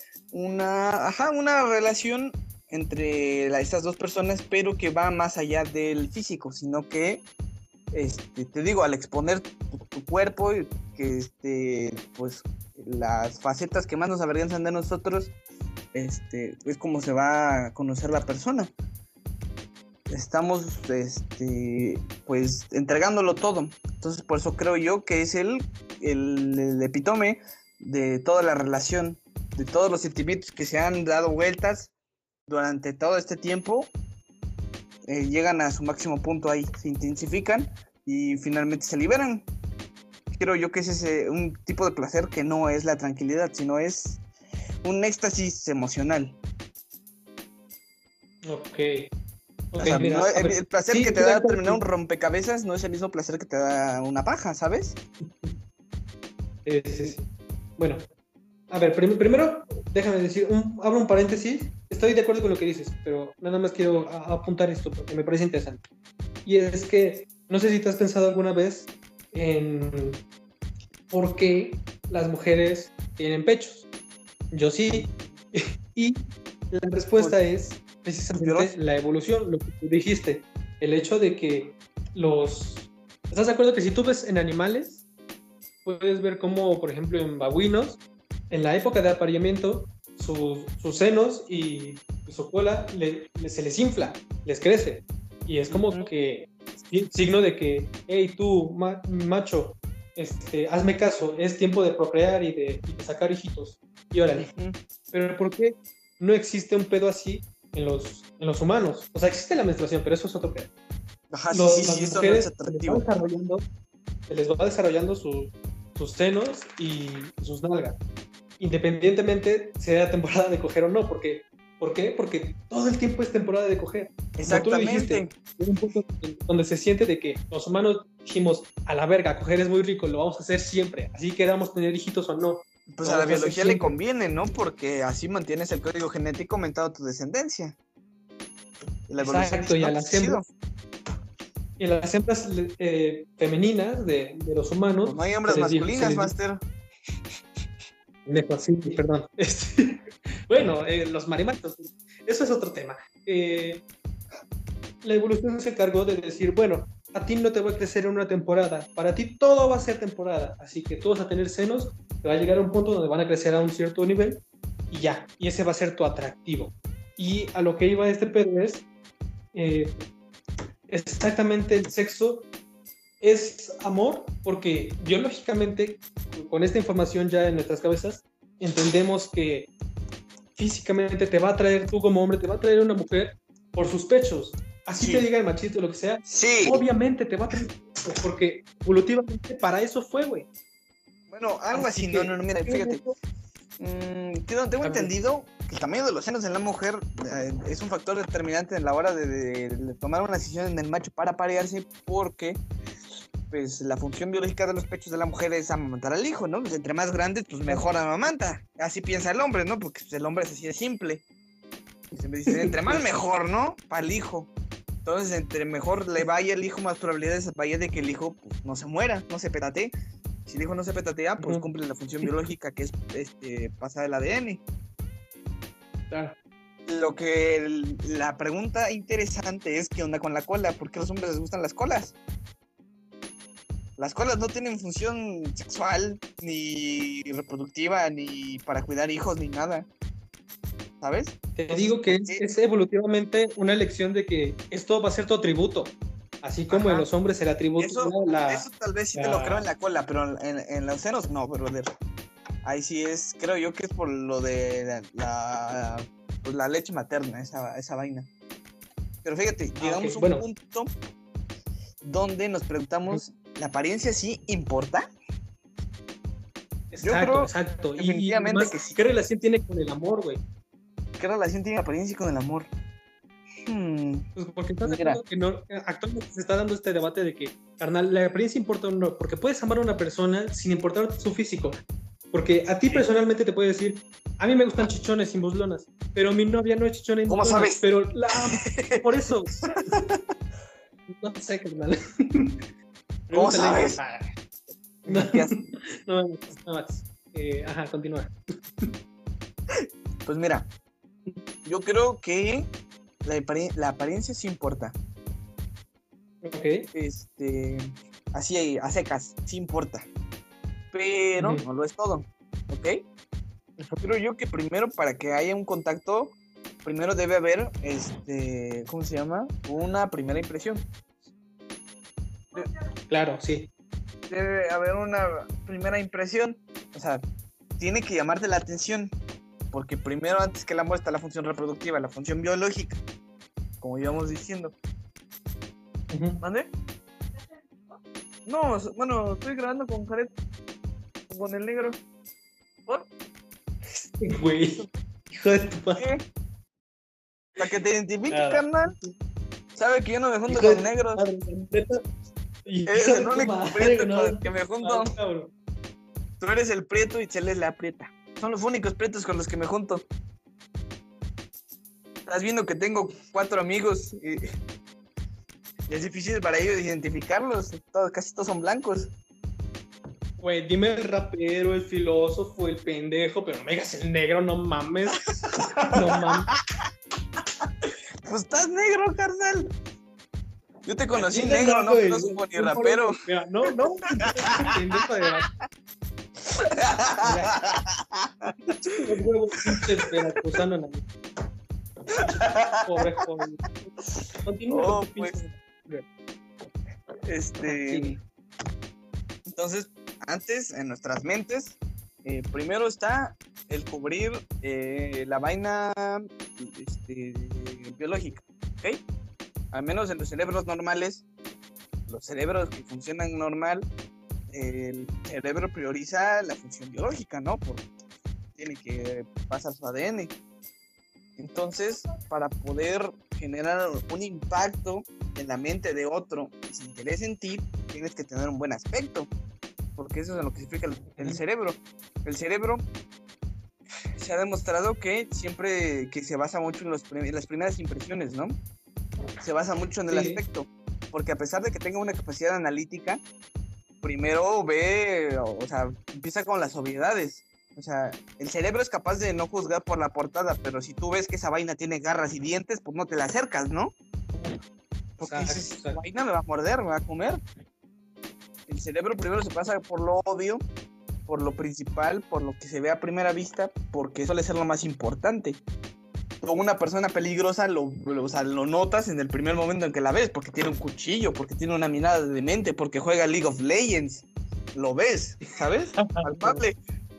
entre estas dos personas, pero que va más allá del físico, sino que te digo, al exponer tu cuerpo, que pues las facetas que más nos avergüenzan de nosotros, es como se va a conocer la persona. Estamos pues entregándolo todo. Entonces por eso creo yo que es el epítome de toda la relación, de todos los sentimientos que se han dado vueltas durante todo este tiempo, llegan a su máximo punto ahí, se intensifican y finalmente se liberan. Creo yo que ese es un tipo de placer que no es la tranquilidad, sino es un éxtasis emocional. Ok. O sea, mira, el placer que te da terminar un rompecabezas no es el mismo placer que te da una paja, ¿sabes? Sí. Bueno, a ver, primero déjame decir, abro un paréntesis. Estoy de acuerdo con lo que dices, pero nada más quiero apuntar esto porque me parece interesante. Y es que no sé si te has pensado alguna vez en por qué las mujeres tienen pechos. Yo sí. Y la respuesta es precisamente la evolución, lo que tú dijiste. El hecho de que ¿Estás de acuerdo que si tú ves en animales, puedes ver cómo, por ejemplo, en babuinos, en la época de apareamiento, sus senos y su cola se les infla, les crece. Y es como que signo de que, hey, tú, macho, hazme caso, es tiempo de procrear y de sacar hijitos. Y órale. Pero ¿por qué no existe un pedo así en los humanos. O sea, existe la menstruación, pero eso es otro tema. Ajá, Las eso no es mujeres atractivo. se les va desarrollando sus senos y sus nalgas, independientemente sea temporada de coger o no, porque ¿por qué? Porque todo el tiempo es temporada de coger. Exactamente. Como tú dijiste, hay un punto donde se siente de que los humanos dijimos, a la verga, coger es muy rico, lo vamos a hacer siempre, así queramos tener hijitos o no. Pues a la biología le conviene, ¿no? Porque así mantienes el código genético aumentado tu descendencia. Y la exacto, y a las hembras. Y en las hembras femeninas de los humanos. Pues no hay hembras masculinas, Master. Sí, perdón. Bueno, los marimatos, eso es otro tema. La evolución se encargó de decir, bueno, a ti no te va a crecer en una temporada, para ti todo va a ser temporada, así que tú vas a tener senos, te va a llegar a un punto donde van a crecer a un cierto nivel y ya, y ese va a ser tu atractivo. Y a lo que iba este pedo es, exactamente el sexo es amor, porque biológicamente, con esta información ya en nuestras cabezas, entendemos que físicamente te va a atraer, tú como hombre, te va a atraer una mujer por sus pechos. Así sí. Te diga el machito o lo que sea, sí. Obviamente te va a atraer, porque evolutivamente para eso fue, güey. Bueno, algo así, no, mira, fíjate. Tengo entendido que el tamaño de los senos en la mujer es un factor determinante en la hora de tomar una decisión en el macho para parearse, porque pues la función biológica de los pechos de la mujer es amamantar al hijo, ¿no? Pues entre más grande, pues mejor amamanta. Así piensa el hombre, ¿no? Porque pues, el hombre es así de simple. Se me dice, entre más mejor, ¿no? Para el hijo. Entonces, entre mejor le vaya el hijo, más probabilidades vaya de que el hijo pues, no se muera, no se petatee. Si el hijo no se petatea, pues cumple la función biológica que es pasar el ADN. Claro. La pregunta interesante es ¿qué onda con la cola? ¿Por qué a los hombres les gustan las colas? Las colas no tienen función sexual, ni reproductiva, ni para cuidar hijos, ni nada. ¿Sabes? Te digo que es evolutivamente una elección de que esto va a ser tu atributo. Así como en los hombres el atributo eso tal vez sí te lo creo en la cola, pero en los senos no, brother. Ahí sí es, creo yo que es por lo de la leche materna, esa vaina. Pero fíjate, llegamos a un punto donde nos preguntamos, ¿la apariencia sí importa? Exacto. Definitivamente y más, que sí. ¿Qué relación tiene con el amor, güey? ¿Qué relación tiene la apariencia con el amor? Pues porque que no, actualmente se está dando este debate de que, carnal, la apariencia importa o no, porque puedes amar a una persona sin importar su físico. Porque a ti personalmente te puede decir, a mí me gustan chichones sin buslonas, pero mi novia no es chichona y ¿cómo sabes? Pero la amo, por eso. No sé, carnal. ¿Cómo sabes? No, más. Ajá, continúa. Pues mira, yo creo que la apariencia sí importa. Ok. Así a secas, sí importa. Pero no lo es todo, ¿ok? Creo yo que primero para que haya un contacto, primero debe haber, ¿cómo se llama? Una primera impresión. Claro, sí. Debe haber una primera impresión, o sea, tiene que llamarte la atención, porque primero antes que el amor está la función reproductiva, la función biológica, como íbamos diciendo. ¿Mande? No, bueno, estoy grabando con Jared, con el negro. ¿Por? Güey, hijo de tu padre. Para que te identifique, carnal. Sabe que yo no me junto con negros. Es el único prieto con el que me junto. Tú eres el prieto y Chel es la aprieta. Son los únicos prietos con los que me junto. Estás viendo que tengo 4 amigos y es difícil para ellos identificarlos. Casi todos son blancos. Güey, dime el rapero, el filósofo, el pendejo, pero no me digas el negro, no mames. No mames. Pues estás negro, carnal. Yo te conocí negro, no filósofo ni rapero. Mira, no, pendejo de verdad. Los huevos pinches veracruzanos en la vida. Pobre joven. Continúa. Pues. Entonces, antes, en nuestras mentes, primero está el cubrir la vaina biológica, ¿ok? Al menos en los cerebros normales, los cerebros que funcionan normal, el cerebro prioriza la función biológica, ¿no? Porque tiene que pasar su ADN. Entonces, para poder generar un impacto en la mente de otro que se interese en ti, tienes que tener un buen aspecto, porque eso es en lo que significa el cerebro. El cerebro se ha demostrado que siempre que se basa mucho en las primeras impresiones, ¿no? Se basa mucho en el aspecto, porque a pesar de que tenga una capacidad analítica, primero ve, o sea, empieza con las obviedades. O sea, el cerebro es capaz de no juzgar por la portada, pero si tú ves que esa vaina tiene garras y dientes, pues no te la acercas, ¿no? Porque dices, esa vaina me va a morder, me va a comer. El cerebro primero se pasa por lo obvio, por lo principal, por lo que se ve a primera vista, porque suele ser lo más importante. O una persona peligrosa lo notas en el primer momento en que la ves, porque tiene un cuchillo, porque tiene una mirada demente, porque juega League of Legends. Lo ves, ¿sabes? Palpable.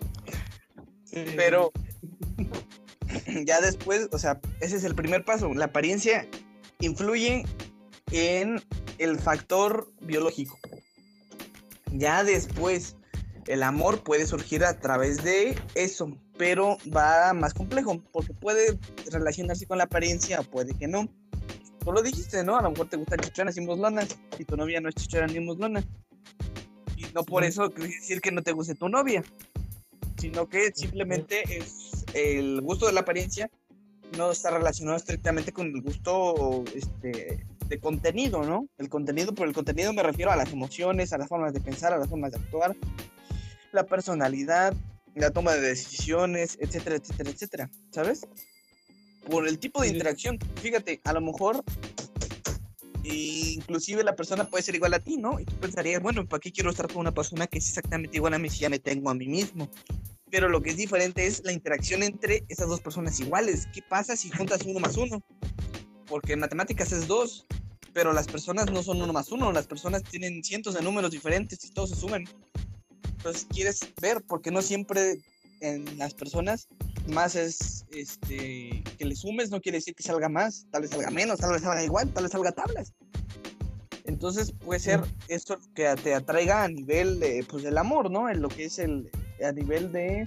Pero ya después, o sea, ese es el primer paso. La apariencia influye en el factor biológico. Ya después, el amor puede surgir a través de eso, pero va más complejo, porque puede relacionarse con la apariencia o puede que no. Tú lo dijiste, ¿no? A lo mejor te gustan chichonas y muslonas, y tu novia no es chichona ni muslona. Y no por eso quiere decir que no te guste tu novia, sino que simplemente es el gusto de la apariencia no está relacionado estrictamente con el gusto de contenido, ¿no? El contenido, por el contenido me refiero a las emociones, a las formas de pensar, a las formas de actuar, la personalidad, la toma de decisiones, etcétera, etcétera, etcétera, ¿sabes? Por el tipo de interacción, fíjate, a lo mejor inclusive la persona puede ser igual a ti, ¿no? Y tú pensarías, bueno, ¿para qué quiero estar con una persona que es exactamente igual a mí si ya me tengo a mí mismo? Pero lo que es diferente es la interacción entre esas dos personas iguales. ¿Qué pasa si juntas 1 más 1? Porque en matemáticas es 2, pero las personas no son 1 más 1, las personas tienen cientos de números diferentes y todos se suman. Entonces quieres ver, porque no siempre en las personas más es que le sumes, no quiere decir que salga más, tal vez salga menos, tal vez salga igual, tal vez salga tablas. Entonces puede ser esto que te atraiga a nivel pues del amor, ¿no? En lo que es a nivel de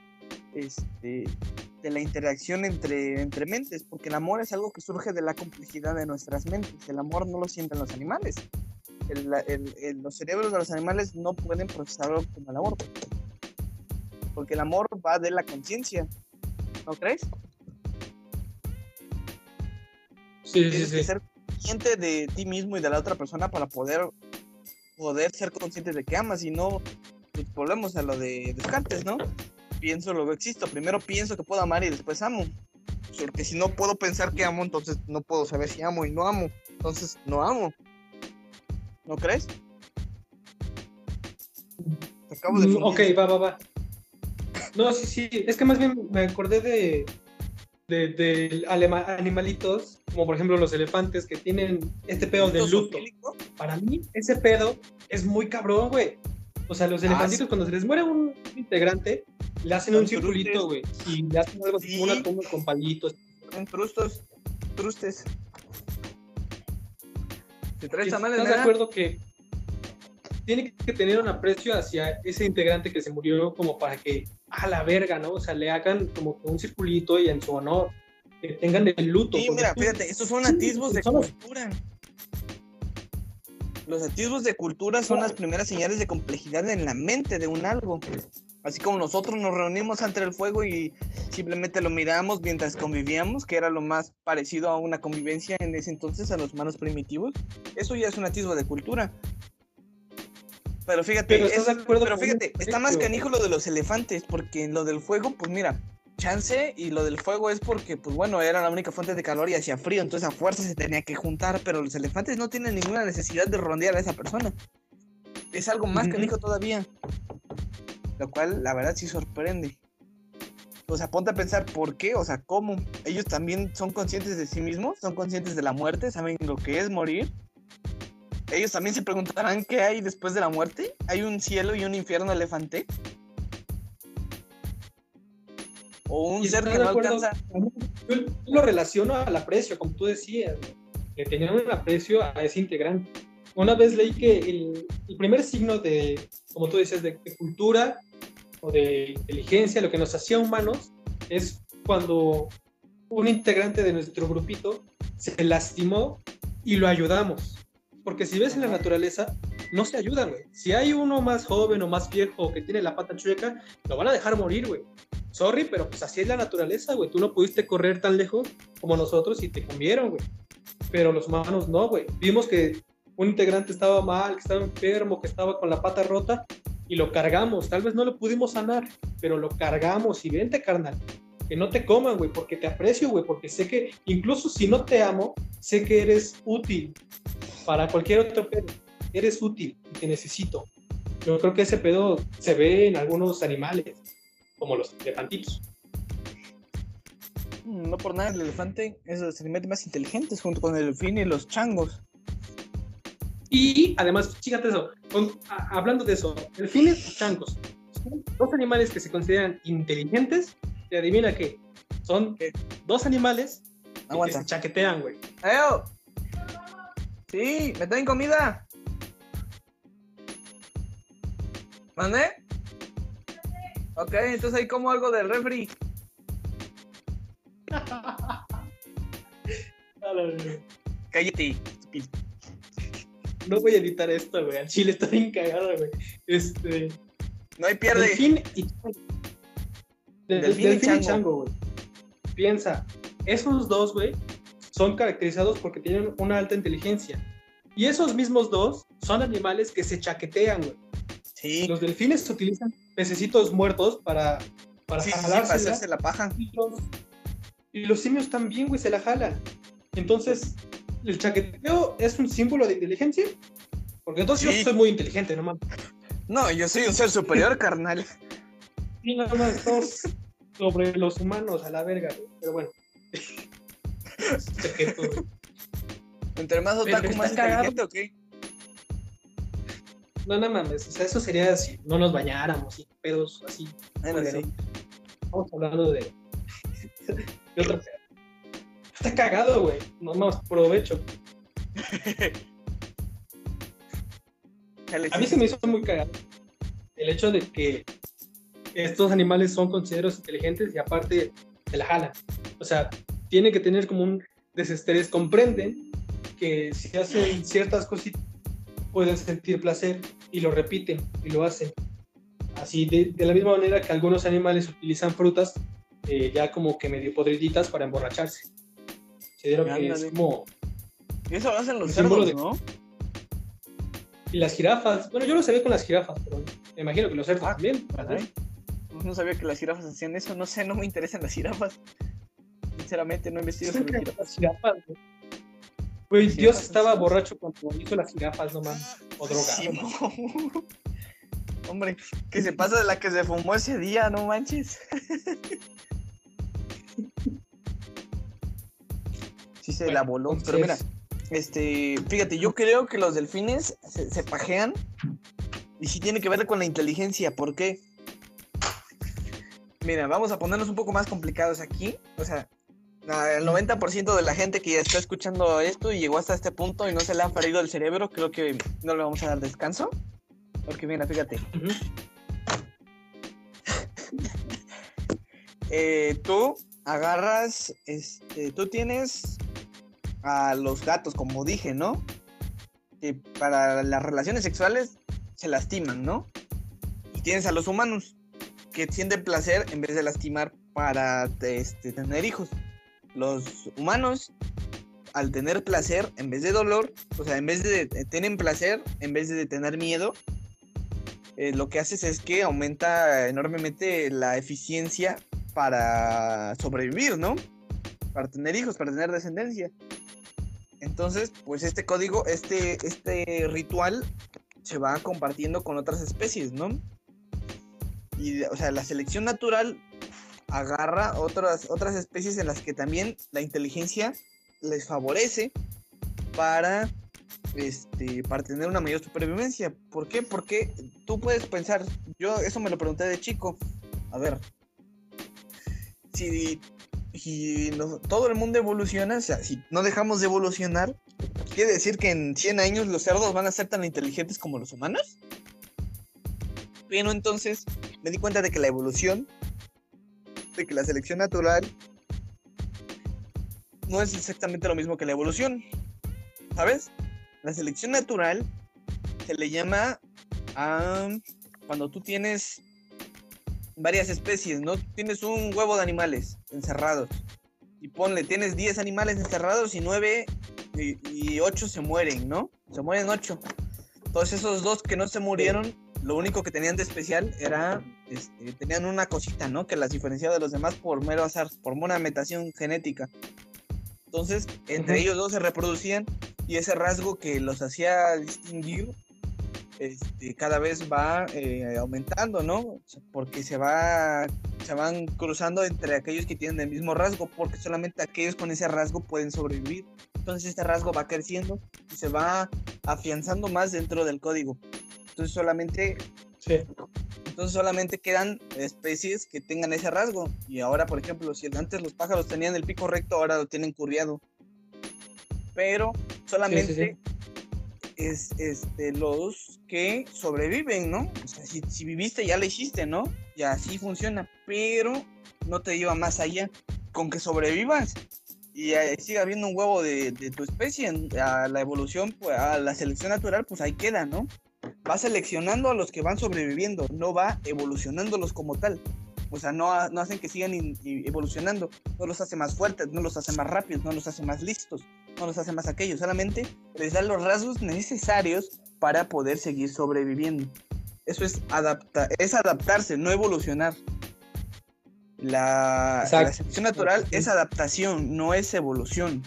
la interacción entre mentes, porque el amor es algo que surge de la complejidad de nuestras mentes. El amor no lo sienten los animales. Los cerebros de los animales no pueden procesarlo como el amor, porque el amor va de la conciencia, ¿no crees? Sí, Tienes que ser consciente de ti mismo y de la otra persona para poder ser consciente de que amas, y no, pues volvemos a lo de Descartes, ¿no? Pienso, luego existo. Primero pienso que puedo amar y después amo. Porque si no puedo pensar que amo, entonces no puedo saber si amo, y no amo, entonces no amo. ¿No crees? Te acabo de fundir. Ok, va. No, sí. Es que más bien me acordé de animalitos, como por ejemplo los elefantes, que tienen este pedo del luto. Para mí, ese pedo es muy cabrón, güey. O sea, los elefantitos, cuando se les muere un integrante, le hacen un circulito, güey. Y le hacen algo así como una tumba con palitos. Trustes. ¿Estás de acuerdo que tiene que tener un aprecio hacia ese integrante que se murió, como para que, a la verga, ¿no? O sea, le hagan como un circulito y en su honor, que tengan el luto? Sí, mira, fíjate, estos son atisbos de cultura. Los atisbos de cultura son las primeras señales de complejidad en la mente de un algo. Así como nosotros nos reunimos ante el fuego y simplemente lo miramos mientras convivíamos, que era lo más parecido a una convivencia en ese entonces, a los humanos primitivos. Eso ya es un atisbo de cultura. Pero fíjate, está más canijo lo de los elefantes, porque en lo del fuego, pues mira, chance, y lo del fuego es porque, pues bueno, era la única fuente de calor y hacía frío, entonces a fuerza se tenía que juntar, pero los elefantes no tienen ninguna necesidad de rondear a esa persona. Es algo más canijo todavía. Lo cual, la verdad, sí sorprende. O sea, ponte a pensar por qué, o sea, cómo. Ellos también son conscientes de sí mismos, son conscientes de la muerte, saben lo que es morir. Ellos también se preguntarán qué hay después de la muerte. ¿Hay un cielo y un infierno elefante? o un Y ser estás que de no acuerdo, alcanza. yo lo relaciono al aprecio, como tú decías, güey. Le tenían un aprecio a ese integrante. Una vez leí que el primer signo de, como tú decías, de cultura o de inteligencia, lo que nos hacía humanos, es cuando un integrante de nuestro grupito se lastimó y lo ayudamos. Porque si ves en la naturaleza, no se ayudan, güey. Si hay uno más joven o más viejo que tiene la pata chueca, lo van a dejar morir, güey. Sorry, pero pues así es la naturaleza, güey. Tú no pudiste correr tan lejos como nosotros y te comieron, güey. Pero los humanos no, güey. Vimos que un integrante estaba mal, que estaba enfermo, que estaba con la pata rota y lo cargamos. Tal vez no lo pudimos sanar, pero lo cargamos y vente, carnal. Que no te coman, güey, porque te aprecio, güey, porque sé que incluso si no te amo, sé que eres útil para cualquier otro pedo. Eres útil y te necesito. Yo creo que ese pedo se ve en algunos animales, como los elefantitos. No por nada, el elefante es de los animales más inteligentes junto con el delfín y los changos. Y además, fíjate eso, hablando de eso, delfines y changos, son dos animales que se consideran inteligentes, y adivina qué, son dos animales que se chaquetean, güey. ¡Eo! Sí, me traen comida. ¿Mande? Ok, entonces ahí como algo del refri. Cállate, estúpido. No voy a editar esto, güey. Al chile está bien cagado, güey. No hay pierde. Delfín y chango, güey. Piensa, esos dos, güey, son caracterizados porque tienen una alta inteligencia. Y esos mismos dos son animales que se chaquetean, güey. Sí. Los delfines utilizan pececitos muertos para Sí, jalarse para hacerse la paja. Y los simios también, güey, se la jalan. Entonces, ¿el chaqueteo es un símbolo de inteligencia? Porque entonces yo soy muy inteligente, no mames. No, yo soy un ser superior, carnal. Sí, nada más estamos sobre los humanos a la verga, güey. Pero bueno. Chaqueto, güey. Entre más otaku, más inteligente, ¿o qué? No, no mames. O sea, eso sería si no nos bañáramos y pedos así. Bueno, sí. Estamos hablando de otro pedo. Está cagado, güey. No más provecho. A mí se me hizo muy cagado el hecho de que estos animales son considerados inteligentes y aparte se la jalan. O sea, tienen que tener como un desestrés. Comprenden que si hacen ciertas cositas pueden sentir placer y lo repiten y lo hacen. Así de la misma manera que algunos animales utilizan frutas ya como que medio podriditas para emborracharse. Se dieron que es como... Y eso lo hacen los cerdos, ¿no? Y las jirafas. Bueno, yo lo sabía con las jirafas, pero me imagino que los cerdos también. No sabía que las jirafas hacían eso. No sé, no me interesan las jirafas. Sinceramente, no he investigado sobre las jirafas. Güey, Dios estaba borracho cuando hizo las jirafas, no mames. O drogado. Sí, no. Hombre, que se pasa de la que se fumó ese día, no manches. Sí se la voló. Entonces... Pero mira, fíjate, yo creo que los delfines se pajean y sí tiene que ver con la inteligencia. ¿Por qué? Mira, vamos a ponernos un poco más complicados aquí. O sea, el 90% de la gente que ya está escuchando esto y llegó hasta este punto y no se le ha ferido el cerebro, creo que no le vamos a dar descanso. Porque mira, fíjate. Tú agarras, tú tienes a los gatos, como dije, ¿no? Que para las relaciones sexuales se lastiman, ¿no? Y tienes a los humanos que sienten placer en vez de lastimar para tener hijos. Los humanos, al tener placer en vez de dolor, o sea, en vez de tener placer en vez de tener miedo, lo que haces es que aumenta enormemente la eficiencia para sobrevivir, ¿no? Para tener hijos, para tener descendencia. Entonces, pues este código, este ritual se va compartiendo con otras especies, ¿no? Y, o sea, la selección natural agarra otras especies en las que también la inteligencia les favorece para tener una mayor supervivencia. ¿Por qué? Porque tú puedes pensar, yo eso me lo pregunté de chico. A ver, todo el mundo evoluciona, o sea, si no dejamos de evolucionar, ¿quiere decir que en 100 años los cerdos van a ser tan inteligentes como los humanos? Pero entonces me di cuenta de que la evolución, de que la selección natural no es exactamente lo mismo que la evolución, ¿sabes? La selección natural se le llama a cuando tú tienes varias especies, ¿no? Tienes un huevo de animales encerrados y tienes 10 animales encerrados y 9 y 8 se mueren, ¿no? Se mueren 8. Entonces esos 2 que no se murieron, lo único que tenían de especial era, tenían una cosita, ¿no? Que las diferenciaba de los demás por mero azar, por una mutación genética. Entonces, entre ellos 2 se reproducían y ese rasgo que los hacía distinguir cada vez va aumentando, ¿no? Porque se van cruzando entre aquellos que tienen el mismo rasgo, porque solamente aquellos con ese rasgo pueden sobrevivir. Entonces este rasgo va creciendo y se va afianzando más dentro del código. Entonces solamente quedan especies que tengan ese rasgo. Y ahora, por ejemplo, si antes los pájaros tenían el pico recto, ahora lo tienen curviado. Pero solamente es los que sobreviven, ¿no? O sea, si viviste, ya lo hiciste, ¿no? Y así funciona, pero no te lleva más allá. Con que sobrevivas y siga habiendo un huevo de tu especie, a la evolución, pues, a la selección natural, pues ahí queda, ¿no? Va seleccionando a los que van sobreviviendo, no va evolucionándolos como tal. O sea, no hacen que sigan evolucionando, no los hace más fuertes, no los hace más rápidos, no los hace más listos, no los hace más aquellos, solamente les da los rasgos necesarios para poder seguir sobreviviendo. Eso es adaptarse, no evolucionar. La selección natural es adaptación, no es evolución.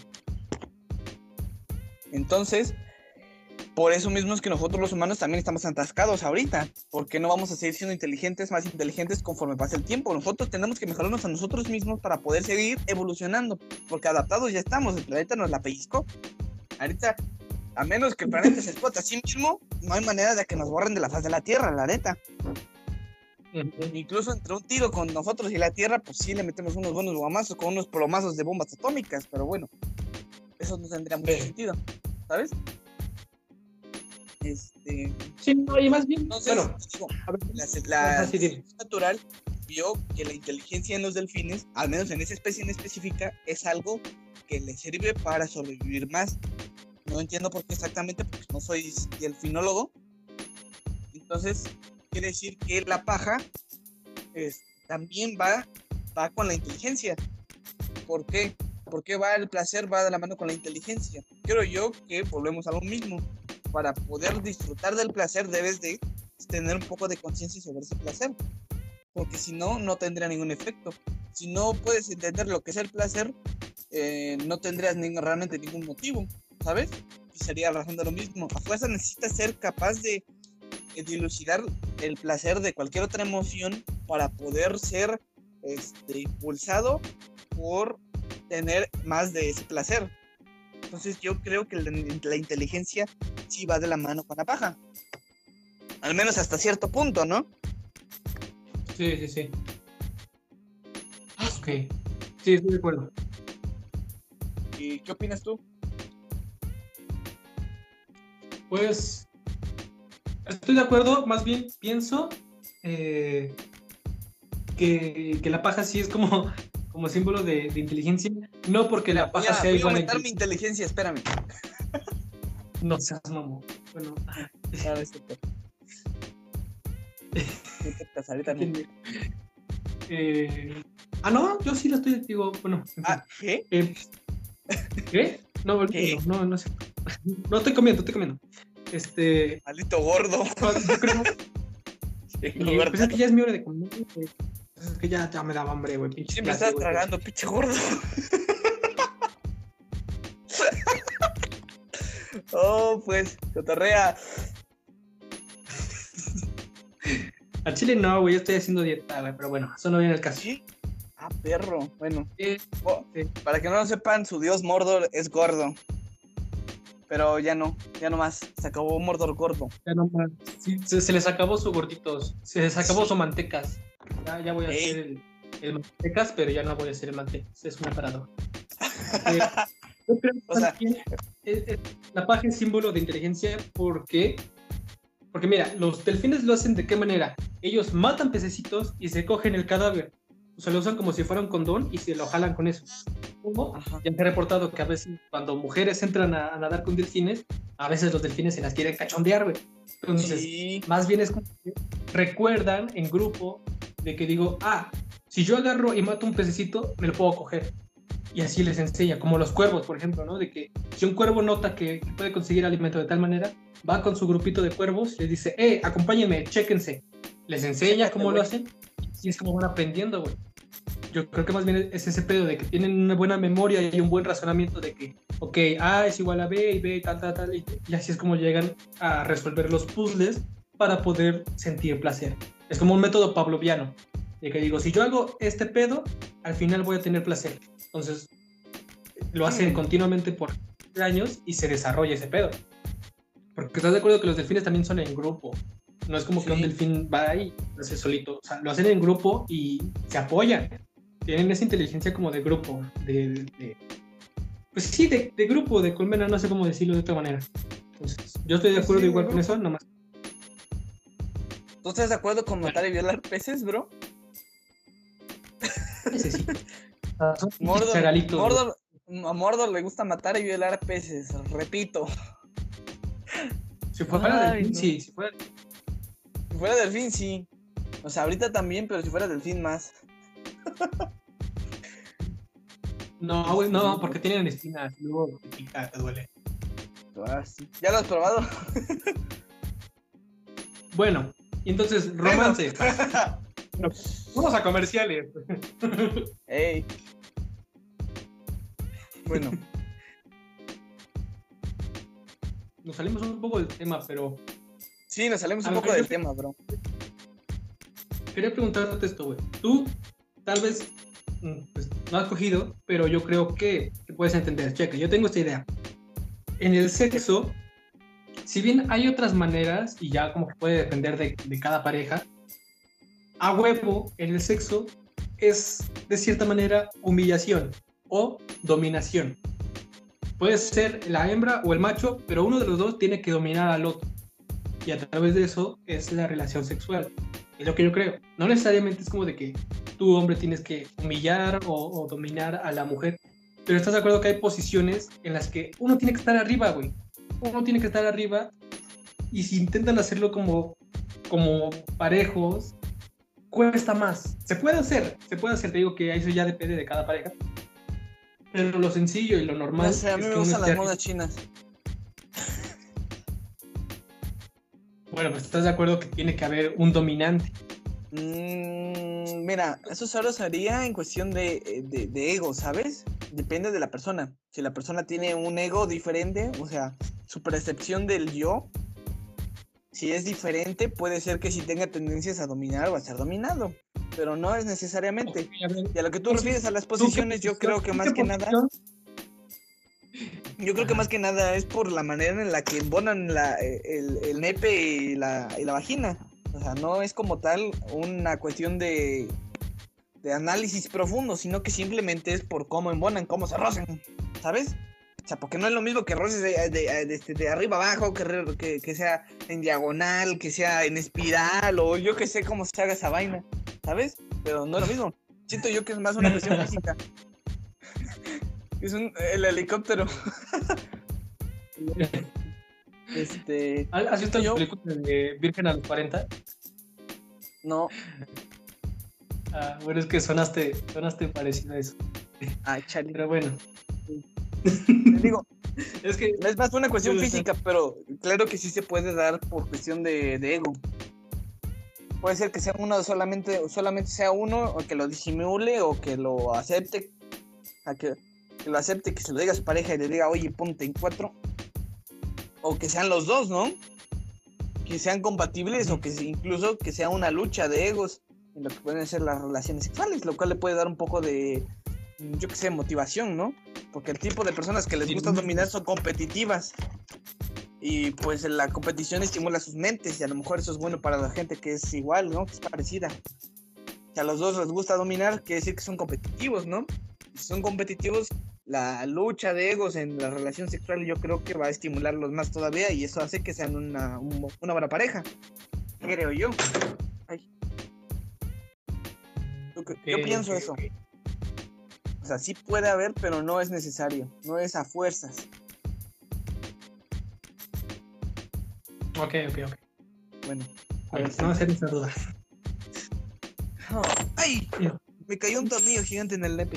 Entonces, por eso mismo es que nosotros los humanos también estamos atascados ahorita, porque no vamos a seguir siendo más inteligentes conforme pase el tiempo. Nosotros tenemos que mejorarnos a nosotros mismos para poder seguir evolucionando, porque adaptados ya estamos, el planeta nos la pellizcó. Ahorita, a menos que el planeta se explote a sí mismo, no hay manera de que nos borren de la faz de la Tierra, la neta. Incluso entre un tiro con nosotros y la Tierra, pues sí le metemos unos buenos guamazos con unos plomazos de bombas atómicas, pero bueno, eso no tendría mucho sentido, ¿sabes? Sí, no, y más bien, entonces, bueno, la selección natural vio que la inteligencia en los delfines, al menos en esa especie en específica, es algo que les sirve para sobrevivir más. No entiendo por qué exactamente, porque no soy delfinólogo. Entonces, quiere decir que la paja también va con la inteligencia. ¿Por qué? Porque el placer va de la mano con la inteligencia. Creo yo que volvemos a lo mismo. Para poder disfrutar del placer debes de tener un poco de conciencia sobre ese placer, porque si no, no tendría ningún efecto. Si no puedes entender lo que es el placer, no tendrías realmente ningún motivo, ¿sabes? Y sería razón de lo mismo. A fuerza necesitas ser capaz de dilucidar el placer de cualquier otra emoción para poder ser impulsado por tener más de ese placer. Entonces yo creo que la inteligencia sí va de la mano con la paja. Al menos hasta cierto punto, ¿no? Sí. Ok. Sí, estoy de acuerdo. ¿Y qué opinas tú? Pues estoy de acuerdo, más bien pienso que la paja sí es como símbolo de inteligencia, no porque la paja sea igual. Voy a aumentar mi inteligencia, espérame. No seas mamón. Bueno. Ahorita no. No, yo sí la estoy, digo, bueno. ¿Qué? ¿Qué? No sé. No, estoy comiendo. Maldito gordo. Yo creo. Pues es que ya es mi hora de comer. Es que ya me daba hambre, güey. Siempre estás tragando, pinche gordo. Oh, pues, cotorrea. Al chile no, güey, yo estoy haciendo dieta, güey, pero bueno, eso no viene al caso. ¿Sí? Perro. Bueno, sí. Para que no lo sepan, su dios Mordor es gordo. Pero ya no más. Se acabó Mordor gordo. Ya no más. Sí, se les acabó su gorditos. Se les acabó su mantecas. Ya voy a hacer el mantecas, pero ya no voy a ser el mantecas. Es una paradoja. Yo creo que O sea, la paja es símbolo de inteligencia porque mira, los delfines lo hacen de qué manera. Ellos matan pececitos y se cogen el cadáver. O sea, lo usan como si fuera un condón y se lo jalan con eso. ¿Cómo? ajá. Ya se ha reportado que a veces cuando mujeres entran a nadar con delfines, a veces los delfines se las quieren cachondear, güey. Entonces, Sí. más bien es como que recuerdan en grupo de que digo, si yo agarro y mato un pececito, me lo puedo coger. Y así les enseña, como los cuervos, por ejemplo, ¿no? De que si un cuervo nota que puede conseguir alimento de tal manera, va con su grupito de cuervos y les dice, acompáñenme, chéquense. Les enseña cómo lo hacen y es como van aprendiendo, güey. Yo creo que más bien es ese pedo de que tienen una buena memoria y un buen razonamiento de que, ok, A es igual a B y B tal, y así es como llegan a resolver los puzzles para poder sentir placer. Es como un método pavloviano, de que digo, si yo hago este pedo, al final voy a tener placer. Entonces, lo hacen continuamente por años y se desarrolla ese pedo. Porque estás de acuerdo que los delfines también son en grupo. No es como que un delfín va ahí y lo hace solito. O sea, lo hacen en grupo y se apoyan. Tienen esa inteligencia como de grupo. Pues sí, de grupo, de colmena, no sé cómo decirlo de otra manera. Entonces, yo estoy de acuerdo igual con eso, nomás. ¿Tú estás de acuerdo con matar y violar peces, bro? Ese sí. A Mordor le gusta matar y violar peces, repito. Si fuera delfín, no. sí. Si fuera delfín, sí. O sea, ahorita también, pero si fuera delfín más. No, güey, no, porque tienen espinas. Luego te pica, te duele. Sí. ¿Ya lo has probado? Bueno, y entonces, romance. Vamos a comerciales. Ey. Bueno. Nos salimos un poco del tema, pero... Sí, nos salimos un poco del tema, bro. Quería preguntarte esto, güey. Tú, tal vez, pues, no has cogido, pero yo creo que puedes entender. Checa, yo tengo esta idea. En el sexo, si bien hay otras maneras, y ya como que puede depender de cada pareja, a huevo, en el sexo, es de cierta manera humillación o dominación. Puede ser la hembra o el macho, pero uno de los dos tiene que dominar al otro. Y a través de eso es la relación sexual. Es lo que yo creo. No necesariamente es como de que tú, hombre, tienes que humillar o dominar a la mujer. Pero estás de acuerdo que hay posiciones en las que uno tiene que estar arriba, güey. Uno tiene que estar arriba. Y si intentan hacerlo como parejos, cuesta más. Se puede hacer. Te digo que eso ya depende de cada pareja. Pero lo sencillo y lo normal. No sé, a mí me gustan las modas chinas. Bueno, pues estás de acuerdo que tiene que haber un dominante. Mira, eso solo sería en cuestión de ego, ¿sabes? Depende de la persona. Si la persona tiene un ego diferente, o sea, su percepción del yo, si es diferente, puede ser que sí tenga tendencias a dominar o a ser dominado. Pero no es necesariamente. Y a lo que tú refieres a las posiciones, yo creo que más que nada... Yo creo que más que nada es por la manera en la que embonan el nepe y la vagina. O sea, no es como tal una cuestión de análisis profundo, sino que simplemente es por cómo embonan, cómo se rozan, ¿sabes? O sea, porque no es lo mismo que roces de arriba abajo, que sea en diagonal, que sea en espiral, o yo que sé cómo se haga esa vaina, ¿sabes? Pero no es lo mismo. Siento yo que es más una cuestión física. Es el helicóptero. ¿Has visto la película de Virgen a los 40? No. Bueno, es que sonaste parecido a eso. Ay, chale. Pero bueno. Te digo, es que es más una cuestión física, pero claro que sí se puede dar por cuestión de ego. Puede ser que sea uno solamente sea uno, o que lo disimule, o que lo acepte, que lo acepte, que se lo diga a su pareja y le diga, oye, ponte en 4. O que sean los dos, ¿no? Que sean compatibles, o que incluso que sea una lucha de egos en lo que pueden ser las relaciones sexuales, lo cual le puede dar un poco de, yo que sé, motivación, ¿no? Porque el tipo de personas que les gusta dominar son competitivas. Y pues la competición estimula sus mentes, y a lo mejor eso es bueno para la gente que es igual, ¿no? Que es parecida. Si a los dos les gusta dominar, quiere decir que son competitivos, ¿no? Si son competitivos, la lucha de egos en la relación sexual yo creo que va a estimularlos más todavía y eso hace que sean una buena pareja. Creo yo. Ay. Yo pienso eso. O sea, sí puede haber, pero no es necesario. No es a fuerzas. Ok. Bueno. A ver, no hacer esa duda. Oh, ¡ay! Me cayó un tornillo gigante en el nepe.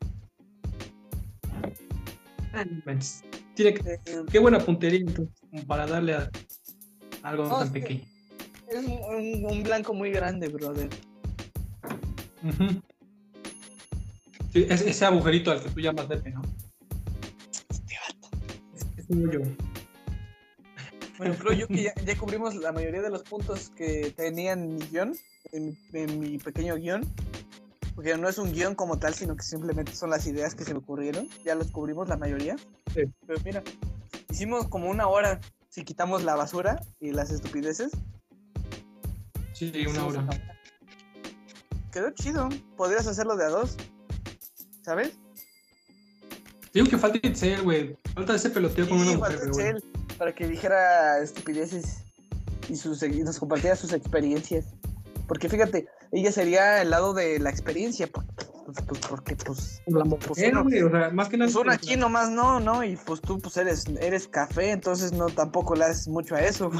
Qué buena puntería entonces, para darle a algo tan pequeño. Es un blanco muy grande, brother. Uh-huh. Sí, ese agujerito al que tú llamas nepe, ¿no? Este vato. Es un hoyo. Bueno, creo yo que ya cubrimos la mayoría de los puntos que tenía en mi guión, en mi pequeño guión. Porque no es un guión como tal, sino que simplemente son las ideas que se me ocurrieron. Ya los cubrimos la mayoría. Sí. Pero mira, hicimos como 1 hora si quitamos la basura y las estupideces. Sí, 1 hora. Quedó chido. Podrías hacerlo de a 2. ¿Sabes? Digo que falta Itzel, güey. Falta ese peloteo con una mujer, güey. Para que dijera estupideces y nos compartiera sus experiencias. Porque fíjate, ella sería el lado de la experiencia. Porque la mujer, güey, o sea, más que nada. Pues uno aquí nomás no, y pues tú pues eres café, entonces no tampoco le haces mucho a eso.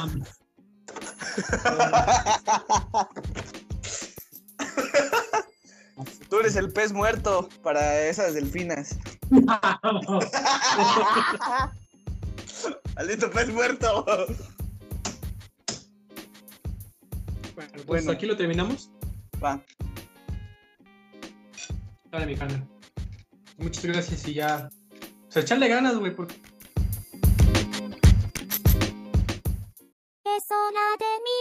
Tú eres el pez muerto para esas delfinas. Maldito pez muerto. Bueno, aquí lo terminamos. Va. Dale, mi canal. Muchas gracias y ya. O sea, echarle ganas, güey, porque.